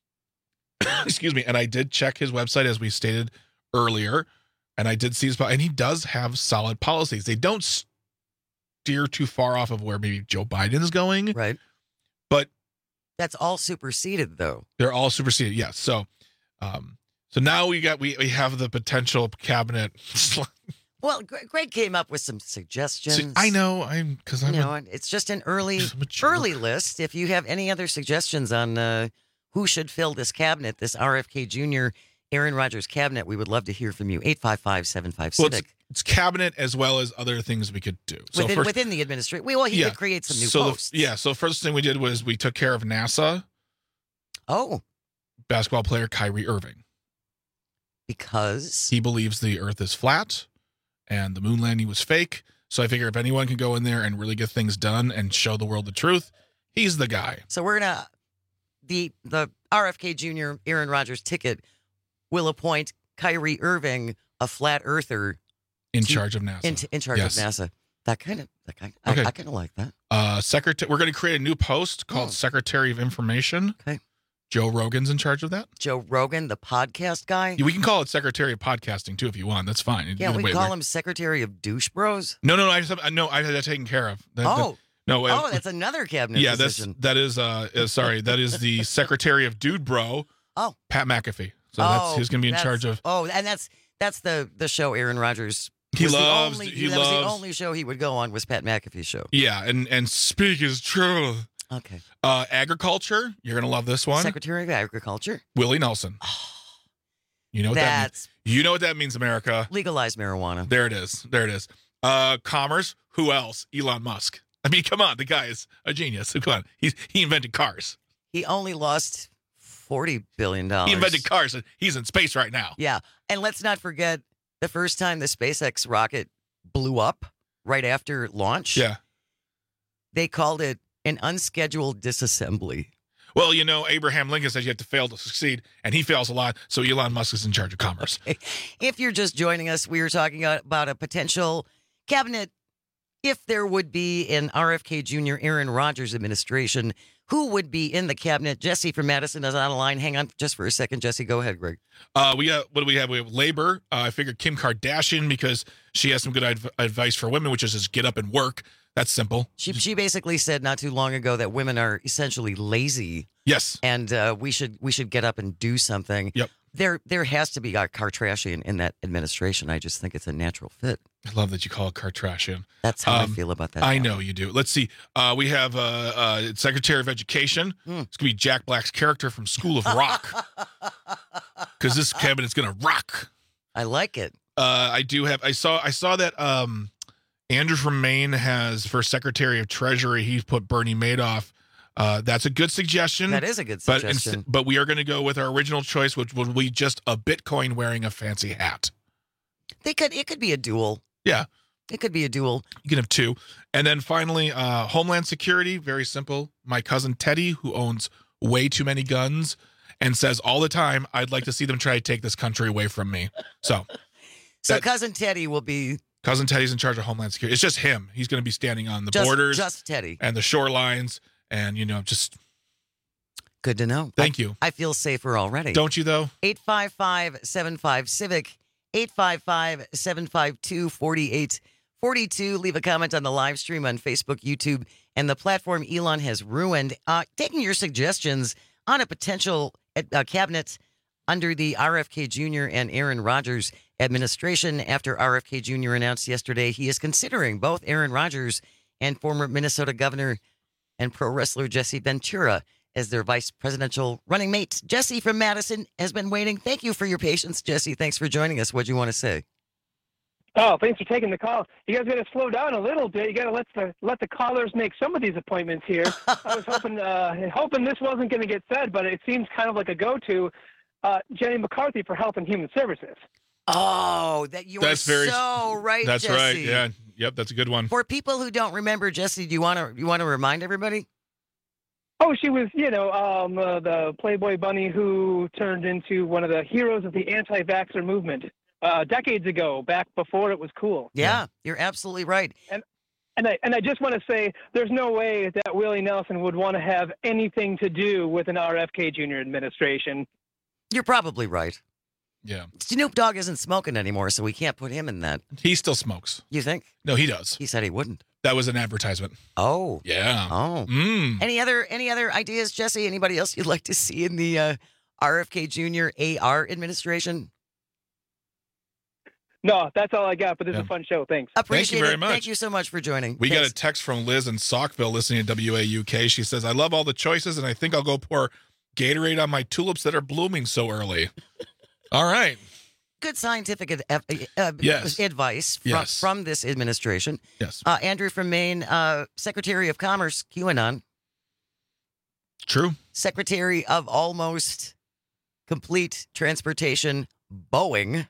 Excuse me. And I did check his website, as we stated earlier, and I did see his, and he does have solid policies. They don't steer too far off of where maybe Joe Biden is going. Right. But that's all superseded, though. They're all superseded. Yes. So, um, so now we got, we, we have the potential cabinet. Well, Greg came up with some suggestions. So, I know, I'm because I'm. You know, a, it's just an early, early list. If you have any other suggestions on uh, who should fill this cabinet, this R F K Junior Aaron Rodgers cabinet, we would love to hear from you. eight five five, seven five, well, CIVIC. It's, it's cabinet as well as other things we could do. So within, first, within the administration, well, he yeah, could create some new so posts. The, yeah. So first thing we did was we took care of NASA. Oh, basketball player Kyrie Irving, because he believes the Earth is flat and the moon landing was fake. So I figure if anyone can go in there and really get things done and show the world the truth, he's the guy. So we're gonna the the R F K Junior Aaron Rodgers ticket will appoint Kyrie Irving, a flat earther, in to, charge of NASA. In, in charge yes. of NASA. That kind of that kind. Okay. I, I kind of like that. Uh, secretary. We're going to create a new post called oh. Secretary of Information. Okay. Joe Rogan's in charge of that. Joe Rogan, the podcast guy. Yeah, we can call it Secretary of Podcasting too if you want. That's fine. Yeah, Either we way, can call we're... him Secretary of Douche Bros. No, no, no. I just have, no. I had that taken care of. That, oh. The, no. Oh, that's another cabinet yeah, position. that's that is. Uh, uh, sorry, that is the Secretary of Dude Bro. Oh. Pat McAfee. So oh, that's who's going to be in charge of. Oh, and that's that's the the show Aaron Rodgers He was loves. The only, he that loves. was the only show he would go on was Pat McAfee's show. Yeah, and and speak his truth. Okay. Uh, agriculture. You're gonna love this one. Secretary of Agriculture. Willie Nelson. You know what That's that means? You know what that means, America. Legalize marijuana. There it is. There it is. Uh, commerce. Who else? Elon Musk. I mean, come on. The guy is a genius. Come on. He's he invented cars. He only lost forty billion dollars. He invented cars. And he's in space right now. Yeah, and let's not forget the first time the SpaceX rocket blew up right after launch. Yeah. They called it an unscheduled disassembly. Well, you know, Abraham Lincoln says you have to fail to succeed, and he fails a lot. So Elon Musk is in charge of commerce. If you're just joining us, we were talking about a potential cabinet, if there would be an R F K Junior Aaron Rodgers administration, who would be in the cabinet? Jesse from Madison is on the line. Hang on just for a second, Jesse. Go ahead, Greg. Uh, we got, what do we have? We have labor. Uh, I figured Kim Kardashian because she has some good adv- advice for women, which is just get up and work. That's simple. She she basically said not too long ago that women are essentially lazy. Yes. And uh, we should we should get up and do something. Yep. There there has to be a Kardashian in that administration. I just think it's a natural fit. I love that you call it Kardashian. That's how Um, I feel about that. I now. know you do. Let's see. Uh, we have uh, uh, Secretary of Education. Hmm. It's going to be Jack Black's character from School of Rock. Because this cabinet's going to rock. I like it. Uh, I do have. I saw. I saw that um, Andrew from Maine has for Secretary of Treasury. He's put Bernie Madoff. Uh, that's a good suggestion. That is a good But suggestion. inst- but we are going to go with our original choice, which will be just a Bitcoin wearing a fancy hat. They could it could be a duel. Yeah. It could be a duel. You can have two. And then finally, uh, Homeland Security, very simple. My cousin Teddy, who owns way too many guns and says all the time, I'd like to see them try to take this country away from me. So, So that- cousin Teddy will be cousin Teddy's in charge of Homeland Security. It's just him. He's going to be standing on the just, borders just Teddy. and the shorelines. And, you know, just Good to know. thank you. I feel safer already. Don't you, though? eight five five, seven five, Civic, eight five five, seven five two, four eight four two. Leave a comment on the live stream on Facebook, YouTube, and the platform Elon has ruined. Uh, taking your suggestions on a potential uh, cabinet under the R F K Junior and Aaron Rodgers administration after R F K Junior announced yesterday he is considering both Aaron Rodgers and former Minnesota Governor and pro wrestler Jesse Ventura as their vice presidential running mate. Jesse from Madison has been waiting. Thank you for your patience, Jesse. Thanks for joining us. What do you want to say? Oh, thanks for taking the call. You guys got to slow down a little bit. You got to let the let the callers make some of these appointments here. I was hoping uh, hoping this wasn't going to get said, but it seems kind of like a go-to. Uh, Jenny McCarthy for Health and Human Services. Oh, that you That's are very- so right, That's Jesse. right. Yeah. Yep. That's a good one. For people who don't remember, Jesse, do you want to you want to remind everybody? Oh, she was, you know, um, uh, the Playboy bunny who turned into one of the heroes of the anti-vaxxer movement uh, decades ago, back before it was cool. Yeah, you're absolutely right. And and I and I just want to say, there's no way that Willie Nelson would want to have anything to do with an R F K Junior administration. You're probably right. Yeah. Snoop Dogg isn't smoking anymore, so we can't put him in that. He still smokes. You think? No, he does. He said he wouldn't. That was an advertisement. Oh. Yeah. Oh. Mm. Any other any other ideas, Jesse? Anybody else you'd like to see in the uh, R F K Junior A R administration? No, that's all I got, but this is a fun show. Thanks. Appreciate very it. much. Thank you so much for joining. We Thanks. got a text from Liz in Saukville listening to W A U K. She says, I love all the choices, and I think I'll go pour Gatorade on my tulips that are blooming so early. All right. Good scientific ad- uh, Yes. advice from, Yes. from this administration. Yes. Uh, Andrew from Maine, uh, Secretary of Commerce, QAnon. True. Secretary of Almost Complete Transportation, Boeing.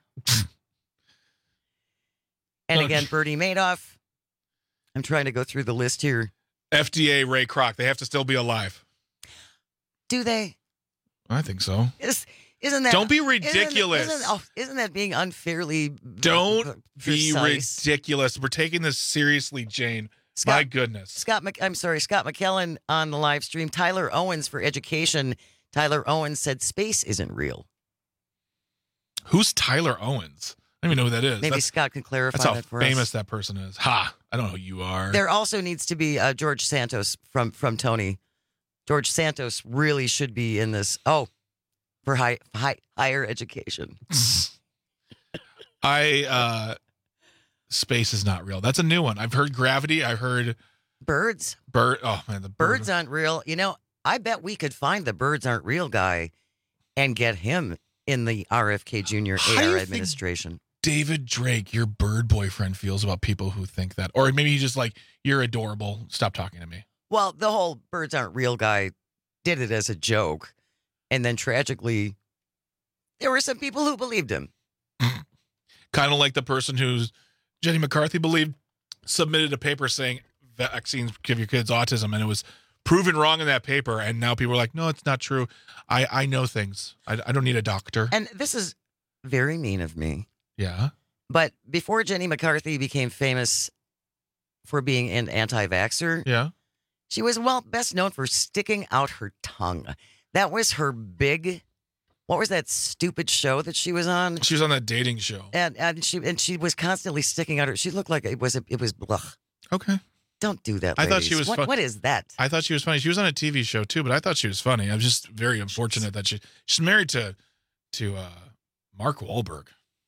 And Okay. again, Bernie Madoff. I'm trying to go through the list here. F D A Ray Kroc. They have to still be alive. Do they? I think so. Is, isn't that? Don't be isn't- ridiculous. Isn't, oh, isn't that being unfairly? Don't be precise? ridiculous. We're taking this seriously, Jane. Scott- My goodness. Scott, Mc, I'm sorry, Scott McKellen on the live stream. Tyler Owens for education. Tyler Owens said space isn't real. Who's Tyler Owens? I don't even know who that is. Maybe that's, Scott can clarify that's how that for famous us. that person is. Ha! I don't know who you are. There also needs to be uh, George Santos from from Tony. George Santos really should be in this. Oh, for high, high higher education. I uh, space is not real. That's a new one. I've heard gravity. I've heard birds. Bird. Oh man, the bird. Birds aren't real. You know, I bet we could find the birds aren't real guy and get him in the R F K Junior How A do you R think administration. David Drake, your bird boyfriend, feels about people who think that, or maybe he's just like, you're adorable. Stop talking to me. Well, the whole birds aren't real guy did it as a joke. And then tragically, there were some people who believed him. Kind of like the person who's Jenny McCarthy believed submitted a paper saying vaccines give your kids autism, and it was proven wrong in that paper. And now people are like, no, it's not true. I, I know things. I, I don't need a doctor. And this is very mean of me. Yeah. But before Jenny McCarthy became famous for being an anti-vaxxer, yeah, she was, well, best known for sticking out her tongue. That was her big, what was that stupid show that she was on? She was on that dating show. And and she and she was constantly sticking out her, she looked like it was, a, it was, ugh. Okay. Don't do that, I ladies. thought she was what, fun- what is that? I thought she was funny. She was on a T V show too, but I thought she was funny. I was just very unfortunate that she she's married to to uh, Mark Wahlberg.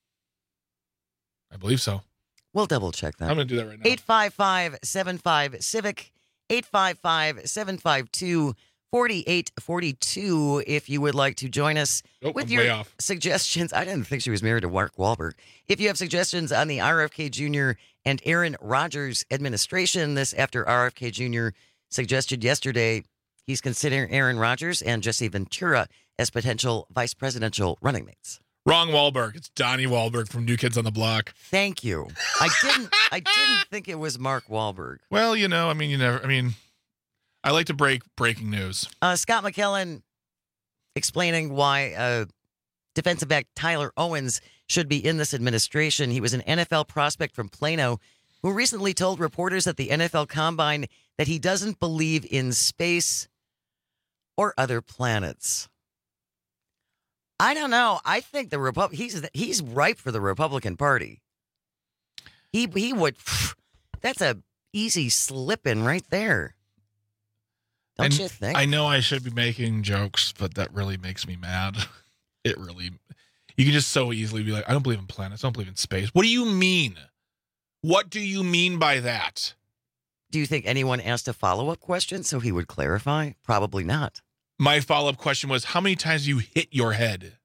I believe so. We'll double check that. I'm going to do that right now. eight five five, seven five, civic, eight five five, seven five two, four eight four two if you would like to join us oh, with I'm your way off. suggestions. I didn't think she was married to Mark Wahlberg. If you have suggestions on the R F K Junior and Aaron Rodgers administration, this after R F K Junior suggested yesterday he's considering Aaron Rodgers and Jesse Ventura as potential vice presidential running mates. Wrong Wahlberg. It's Donnie Wahlberg from New Kids on the Block. Thank you. I didn't I didn't think it was Mark Wahlberg. Well, you know, I mean, you never, I mean, I like to break breaking news. Uh, Scott McKellen explaining why uh, defensive back Tyler Owens should be in this administration. He was an N F L prospect from Plano who recently told reporters at the N F L Combine that he doesn't believe in space or other planets. I don't know. I think the Repub- he's he's ripe for the Republican Party. He he would. That's a easy slip in right there. Don't and you think? I know I should be making jokes, but that really makes me mad. It really, you can just so easily be like, I don't believe in planets. I don't believe in space. What do you mean? What do you mean by that? Do you think anyone asked a follow-up question so he would clarify? Probably not. My follow-up question was, how many times you hit your head?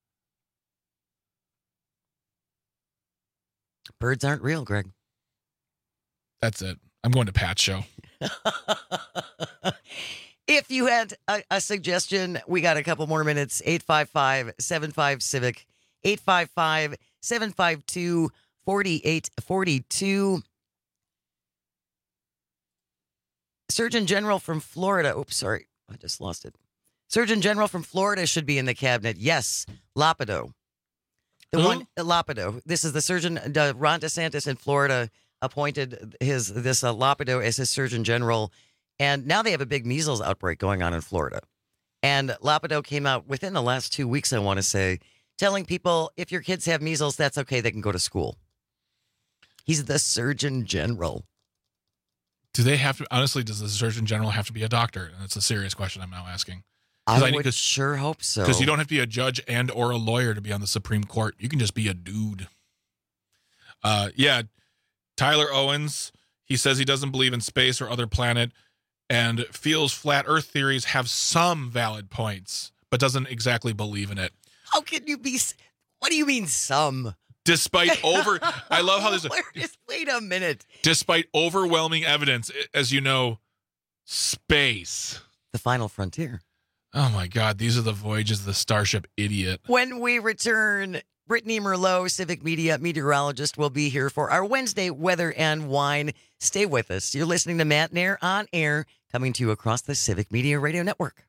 Birds aren't real, Greg. That's it. I'm going to Pat's show. If you had a, a suggestion, we got a couple more minutes. eight five five, seven five, civic, eight five five, seven five two, four eight four two. Surgeon General from Florida. Oops, sorry. I just lost it. Surgeon General from Florida should be in the cabinet. Yes, Loppido. The Who? one, Loppido. This is the surgeon, uh, Ron DeSantis in Florida appointed his this uh, Loppido as his Surgeon General. And now they have a big measles outbreak going on in Florida. And Loppido came out within the last two weeks, I want to say, telling people if your kids have measles, that's okay. They can go to school. He's the Surgeon General. Do they have to, honestly, does the Surgeon General have to be a doctor? And that's a serious question I'm now asking. I, I would cause, sure hope so. Because you don't have to be a judge and or a lawyer to be on the Supreme Court. You can just be a dude. Uh, yeah, Tyler Owens, he says he doesn't believe in space or other planet and feels flat Earth theories have some valid points, but doesn't exactly believe in it. How can you be, what do you mean some? Despite over, I love how there's a, just wait a minute. Despite overwhelming evidence, as you know, space. The final frontier. Oh my God, these are the voyages of the Starship Idiot. When we return, Brittany Merlot, Civic Media meteorologist, will be here for our Wednesday weather and wine. Stay with us. You're listening to Matt Nair on air, coming to you across the Civic Media Radio Network.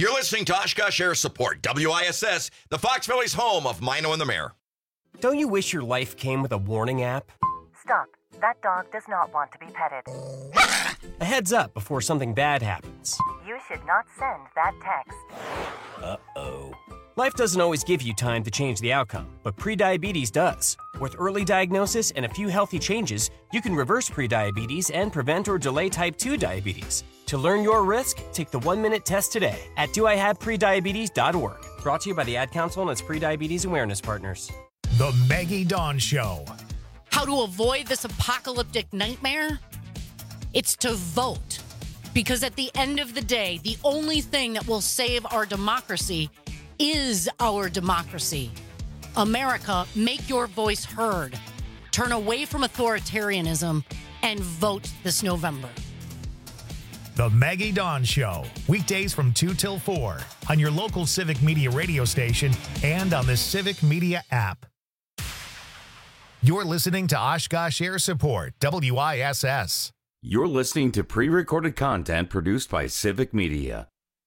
You're listening to Oshkosh Air Support, W I S S, the Fox Valley's home of Mino and the Mayor. Don't you wish your life came with a warning app? Stop. That dog does not want to be petted. A heads up before something bad happens. You should not send that text. Uh-oh. Life doesn't always give you time to change the outcome, but prediabetes does. With early diagnosis and a few healthy changes, you can reverse prediabetes and prevent or delay type two diabetes. To learn your risk, take the one-minute test today at do I have prediabetes dot org. Brought to you by the Ad Council and its prediabetes awareness partners. The Maggie Dawn Show. How to avoid this apocalyptic nightmare? It's to vote. Because at the end of the day, the only thing that will save our democracy is our democracy. America, make your voice heard. Turn away from authoritarianism and vote this November. The Maggie Dawn Show. Weekdays from two till four on your local Civic Media radio station and on the Civic Media app. You're listening to Oshkosh Air Support, W I S S. You're listening to pre-recorded content produced by Civic Media.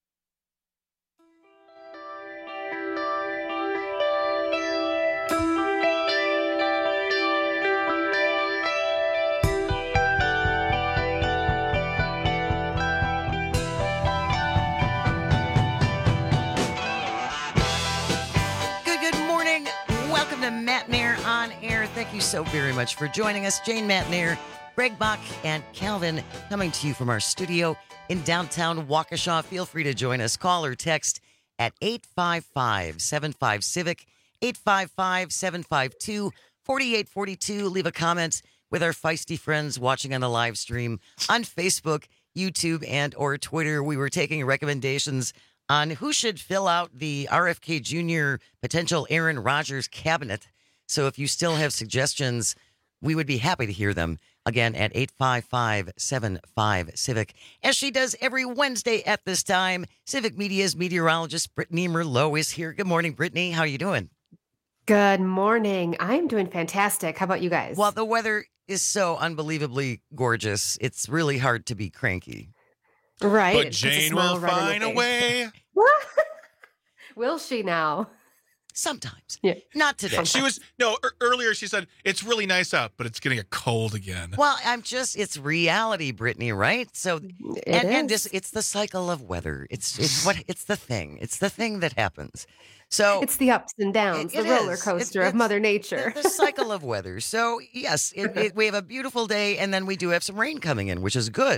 Matt Nair on air. Thank you so very much for joining us. Jane, Matt Nair, Greg Bach, and Calvin coming to you from our studio in downtown Waukesha. Feel free to join us. Call or text at eight five five, seven five, Civic, eight five five, seven five two, four eight four two. Leave a comment with our feisty friends watching on the live stream on Facebook, YouTube, and or Twitter. We were taking recommendations on who should fill out the R F K Junior potential Aaron Rodgers cabinet. So if you still have suggestions, we would be happy to hear them. Again, at eight five five, seven five, Civic. As she does every Wednesday at this time, Civic Media's meteorologist Brittany Merlot is here. Good morning, Brittany. How are you doing? Good morning. I'm doing fantastic. How about you guys? Well, the weather is so unbelievably gorgeous. It's really hard to be cranky. Right. But Jane will find a way. Will she now? Sometimes. Yeah. Not today. She was, no, er, earlier she said, it's really nice out, but it's getting a cold again. Well, I'm just, it's reality, Brittany, right? So, It and, and is. this, it's the cycle of weather. It's, it's what, it's the thing. It's the thing that happens. So It's the ups and downs, It- the it roller is. coaster It's- of Mother Nature. the, the cycle of weather. So, yes, it, it, we have a beautiful day, and then we do have some rain coming in, which is good.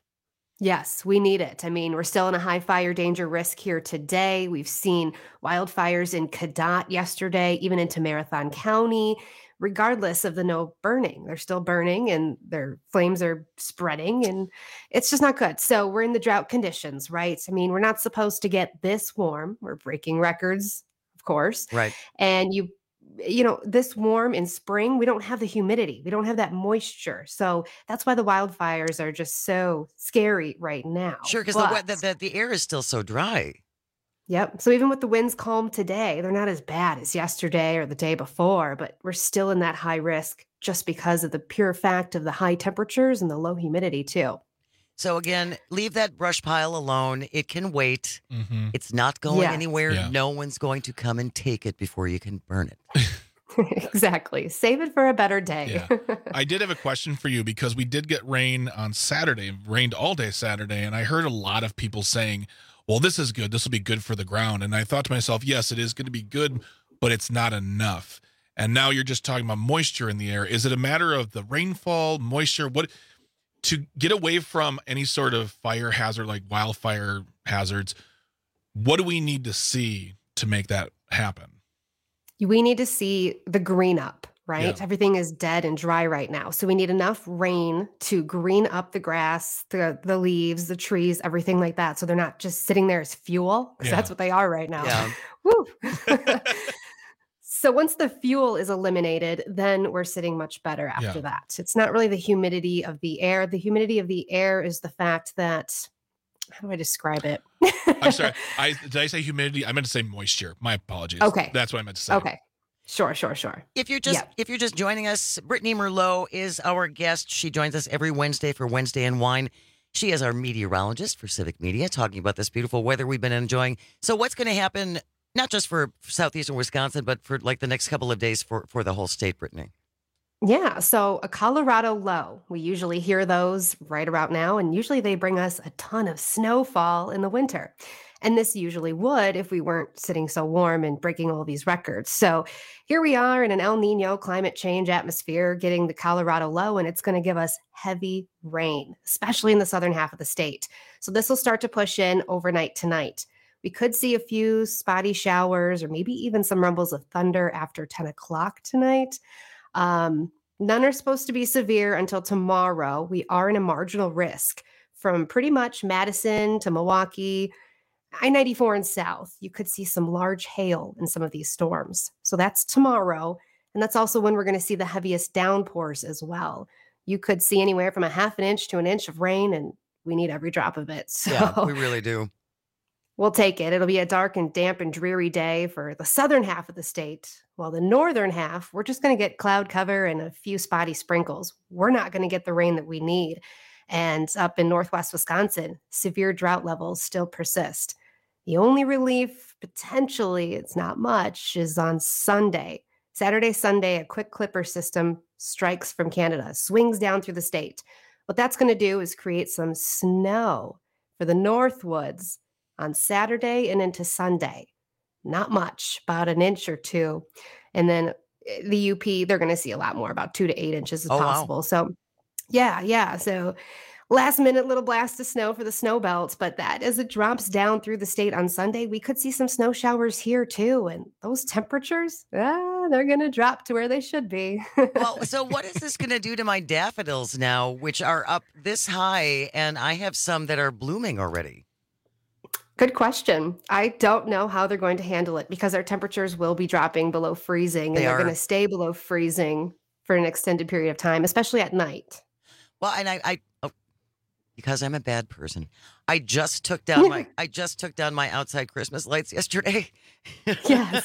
Yes, we need it. I mean, we're still in a high fire danger risk here today. We've seen wildfires in Cadott yesterday, even into Marathon County, regardless of the no burning. They're still burning and their flames are spreading, and it's just not good. So we're in the drought conditions, right? I mean, we're not supposed to get this warm. We're breaking records, of course. Right. And you you know, this warm in spring, we don't have the humidity. We don't have that moisture. So that's why the wildfires are just so scary right now. Sure, because But- the, the, the, the air is still so dry. Yep. So even with the winds calm today, they're not as bad as yesterday or the day before, but we're still in that high risk just because of the pure fact of the high temperatures and the low humidity too. So again, leave that brush pile alone. It can wait. Mm-hmm. It's not going Yes. anywhere. Yeah. No one's going to come and take it before you can burn it. Exactly. Save it for a better day. Yeah. I did have a question for you because we did get rain on Saturday. It rained all day Saturday, and I heard a lot of people saying, well, this is good. This will be good for the ground. And I thought to myself, yes, it is going to be good, but it's not enough. And now you're just talking about moisture in the air. Is it a matter of the rainfall, moisture? What to get away from any sort of fire hazard like wildfire hazards? What do we need to see to make that happen? We need to see the green up, right? Yeah. Everything is dead and dry right now. So we need enough rain to green up the grass, the the leaves, the trees, everything like that. So they're not just sitting there as fuel, because Yeah. that's what they are right now. Yeah. Woo. So once the fuel is eliminated, then we're sitting much better after Yeah. that. It's not really the humidity of the air. The humidity of the air is the fact that, how do I describe it? I'm sorry. I did I say humidity? I meant to say moisture. My apologies. Okay. That's what I meant to say. Okay. Sure, sure, sure. If you're just Yeah. if you're just joining us, Brittany Merlot is our guest. She joins us every Wednesday for Wednesday and Wine. She is our meteorologist for Civic Media, talking about this beautiful weather we've been enjoying. So what's going to happen, not just for southeastern Wisconsin, but for like the next couple of days for, for the whole state, Brittany? Yeah, so a Colorado low. We usually hear those right about now, and usually they bring us a ton of snowfall in the winter. And this usually would if we weren't sitting so warm and breaking all these records. So here we are in an El Nino climate change atmosphere, getting the Colorado low, and it's going to give us heavy rain, especially in the southern half of the state. So this will start to push in overnight tonight. We could see a few spotty showers or maybe even some rumbles of thunder after ten o'clock tonight. Um, none are supposed to be severe until tomorrow. We are in a marginal risk from pretty much Madison to Milwaukee, I ninety-four and south. You could see some large hail in some of these storms. So that's tomorrow. And that's also when we're going to see the heaviest downpours as well. You could see anywhere from a half an inch to an inch of rain, and we need every drop of it. So yeah, we really do. We'll take it. It'll be a dark and damp and dreary day for the southern half of the state. While the northern half, we're just going to get cloud cover and a few spotty sprinkles. We're not going to get the rain that we need. And up in northwest Wisconsin, severe drought levels still persist. The only relief, potentially, it's not much, is on Sunday. Saturday, Sunday, a quick clipper system strikes from Canada, swings down through the state. What that's going to do is create some snow for the Northwoods on Saturday and into Sunday. Not much, about an inch or two. And then the U P, they're going to see a lot more, about two to eight inches as oh, possible. Wow. So yeah, yeah. So last minute little blast of snow for the snow belts, but that as it drops down through the state on Sunday, we could see some snow showers here too. And those temperatures, ah, they're going to drop to where they should be. Well, so what is this going to do to my daffodils now, which are up this high, and I have some that are blooming already? Good question. I don't know how they're going to handle it because our temperatures will be dropping below freezing, and They they're are. going to stay below freezing for an extended period of time, especially at night. Well, and I, I oh, because I'm a bad person, I just took down my I just took down my outside Christmas lights yesterday. Yes.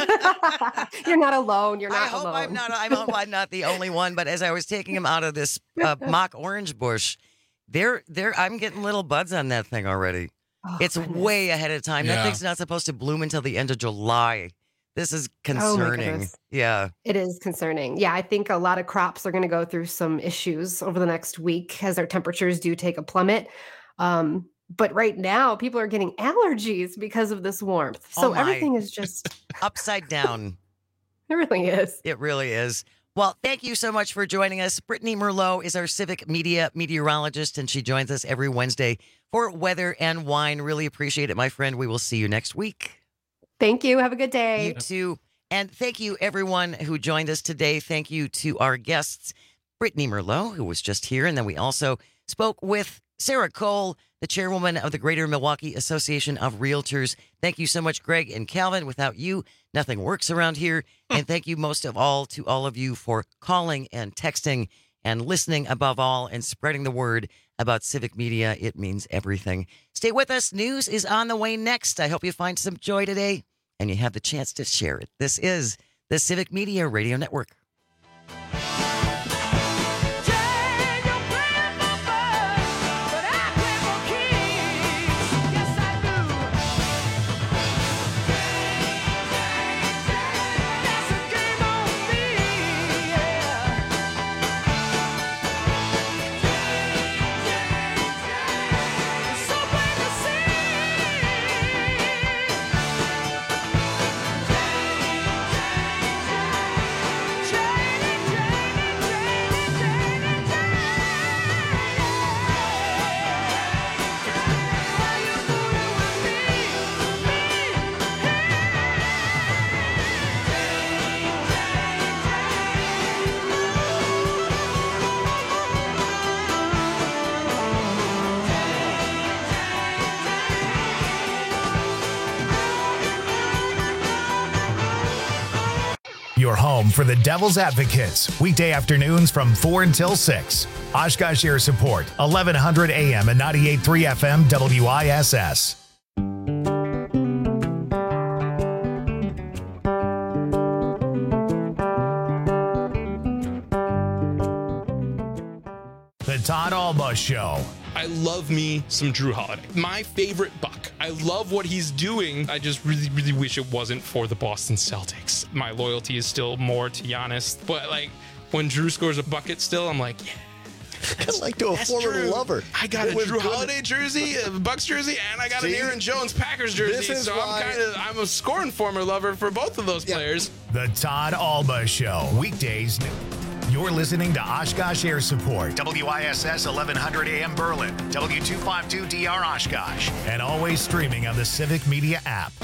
You're not alone. You're not I hope alone. I'm not. I hope I'm not the only one. But as I was taking them out of this uh, mock orange bush, they're they're I'm getting little buds on that thing already. Oh, it's goodness. way ahead of time. That Yeah. thing's not supposed to bloom until the end of July. This is Oh, my concerning. goodness. Yeah. It is concerning. Yeah, I think a lot of crops are going to go through some issues over the next week as our temperatures do take a plummet. Um, but right now, people are getting allergies because of this warmth. So Oh, my. everything is just, Upside down. everything is. It really is. Well, thank you so much for joining us. Brittany Merlot is our Civic Media meteorologist, and she joins us every Wednesday for Weather and Wine. Really appreciate it, my friend. We will see you next week. Thank you. Have a good day. You too. And thank you, everyone who joined us today. Thank you to our guests, Brittany Merlot, who was just here. And then we also spoke with Sarah Cole, the chairwoman of the Greater Milwaukee Association of Realtors. Thank you so much, Greg and Calvin. Without you, nothing works around here. And thank you most of all to all of you for calling and texting and listening above all and spreading the word about Civic Media. It means everything. Stay with us. News is on the way next. I hope you find some joy today and you have the chance to share it. This is the Civic Media Radio Network. Your home for the Devil's Advocates, weekday afternoons from four until six. Oshkosh Air Support, eleven hundred A M and ninety-eight point three F M W I S S. The Todd Alba Show. I love me some Drew Holiday. My favorite Buck. I love what he's doing. I just really, really wish it wasn't for the Boston Celtics. My loyalty is still more to Giannis. But, like, when Drew scores a bucket still, I'm like, yeah. Kind of like to a former Drew. lover. I got It a was Drew good. Holiday jersey, a Bucks jersey, and I got See? an Aaron Jones Packers jersey. This is so why- I'm kind of I'm a scoring former lover for both of those players. The Todd Alba Show. Weekdays. You're listening to Oshkosh Air Support. W I S S eleven hundred A M Berlin. W two fifty-two D R Oshkosh. And always streaming on the Civic Media app.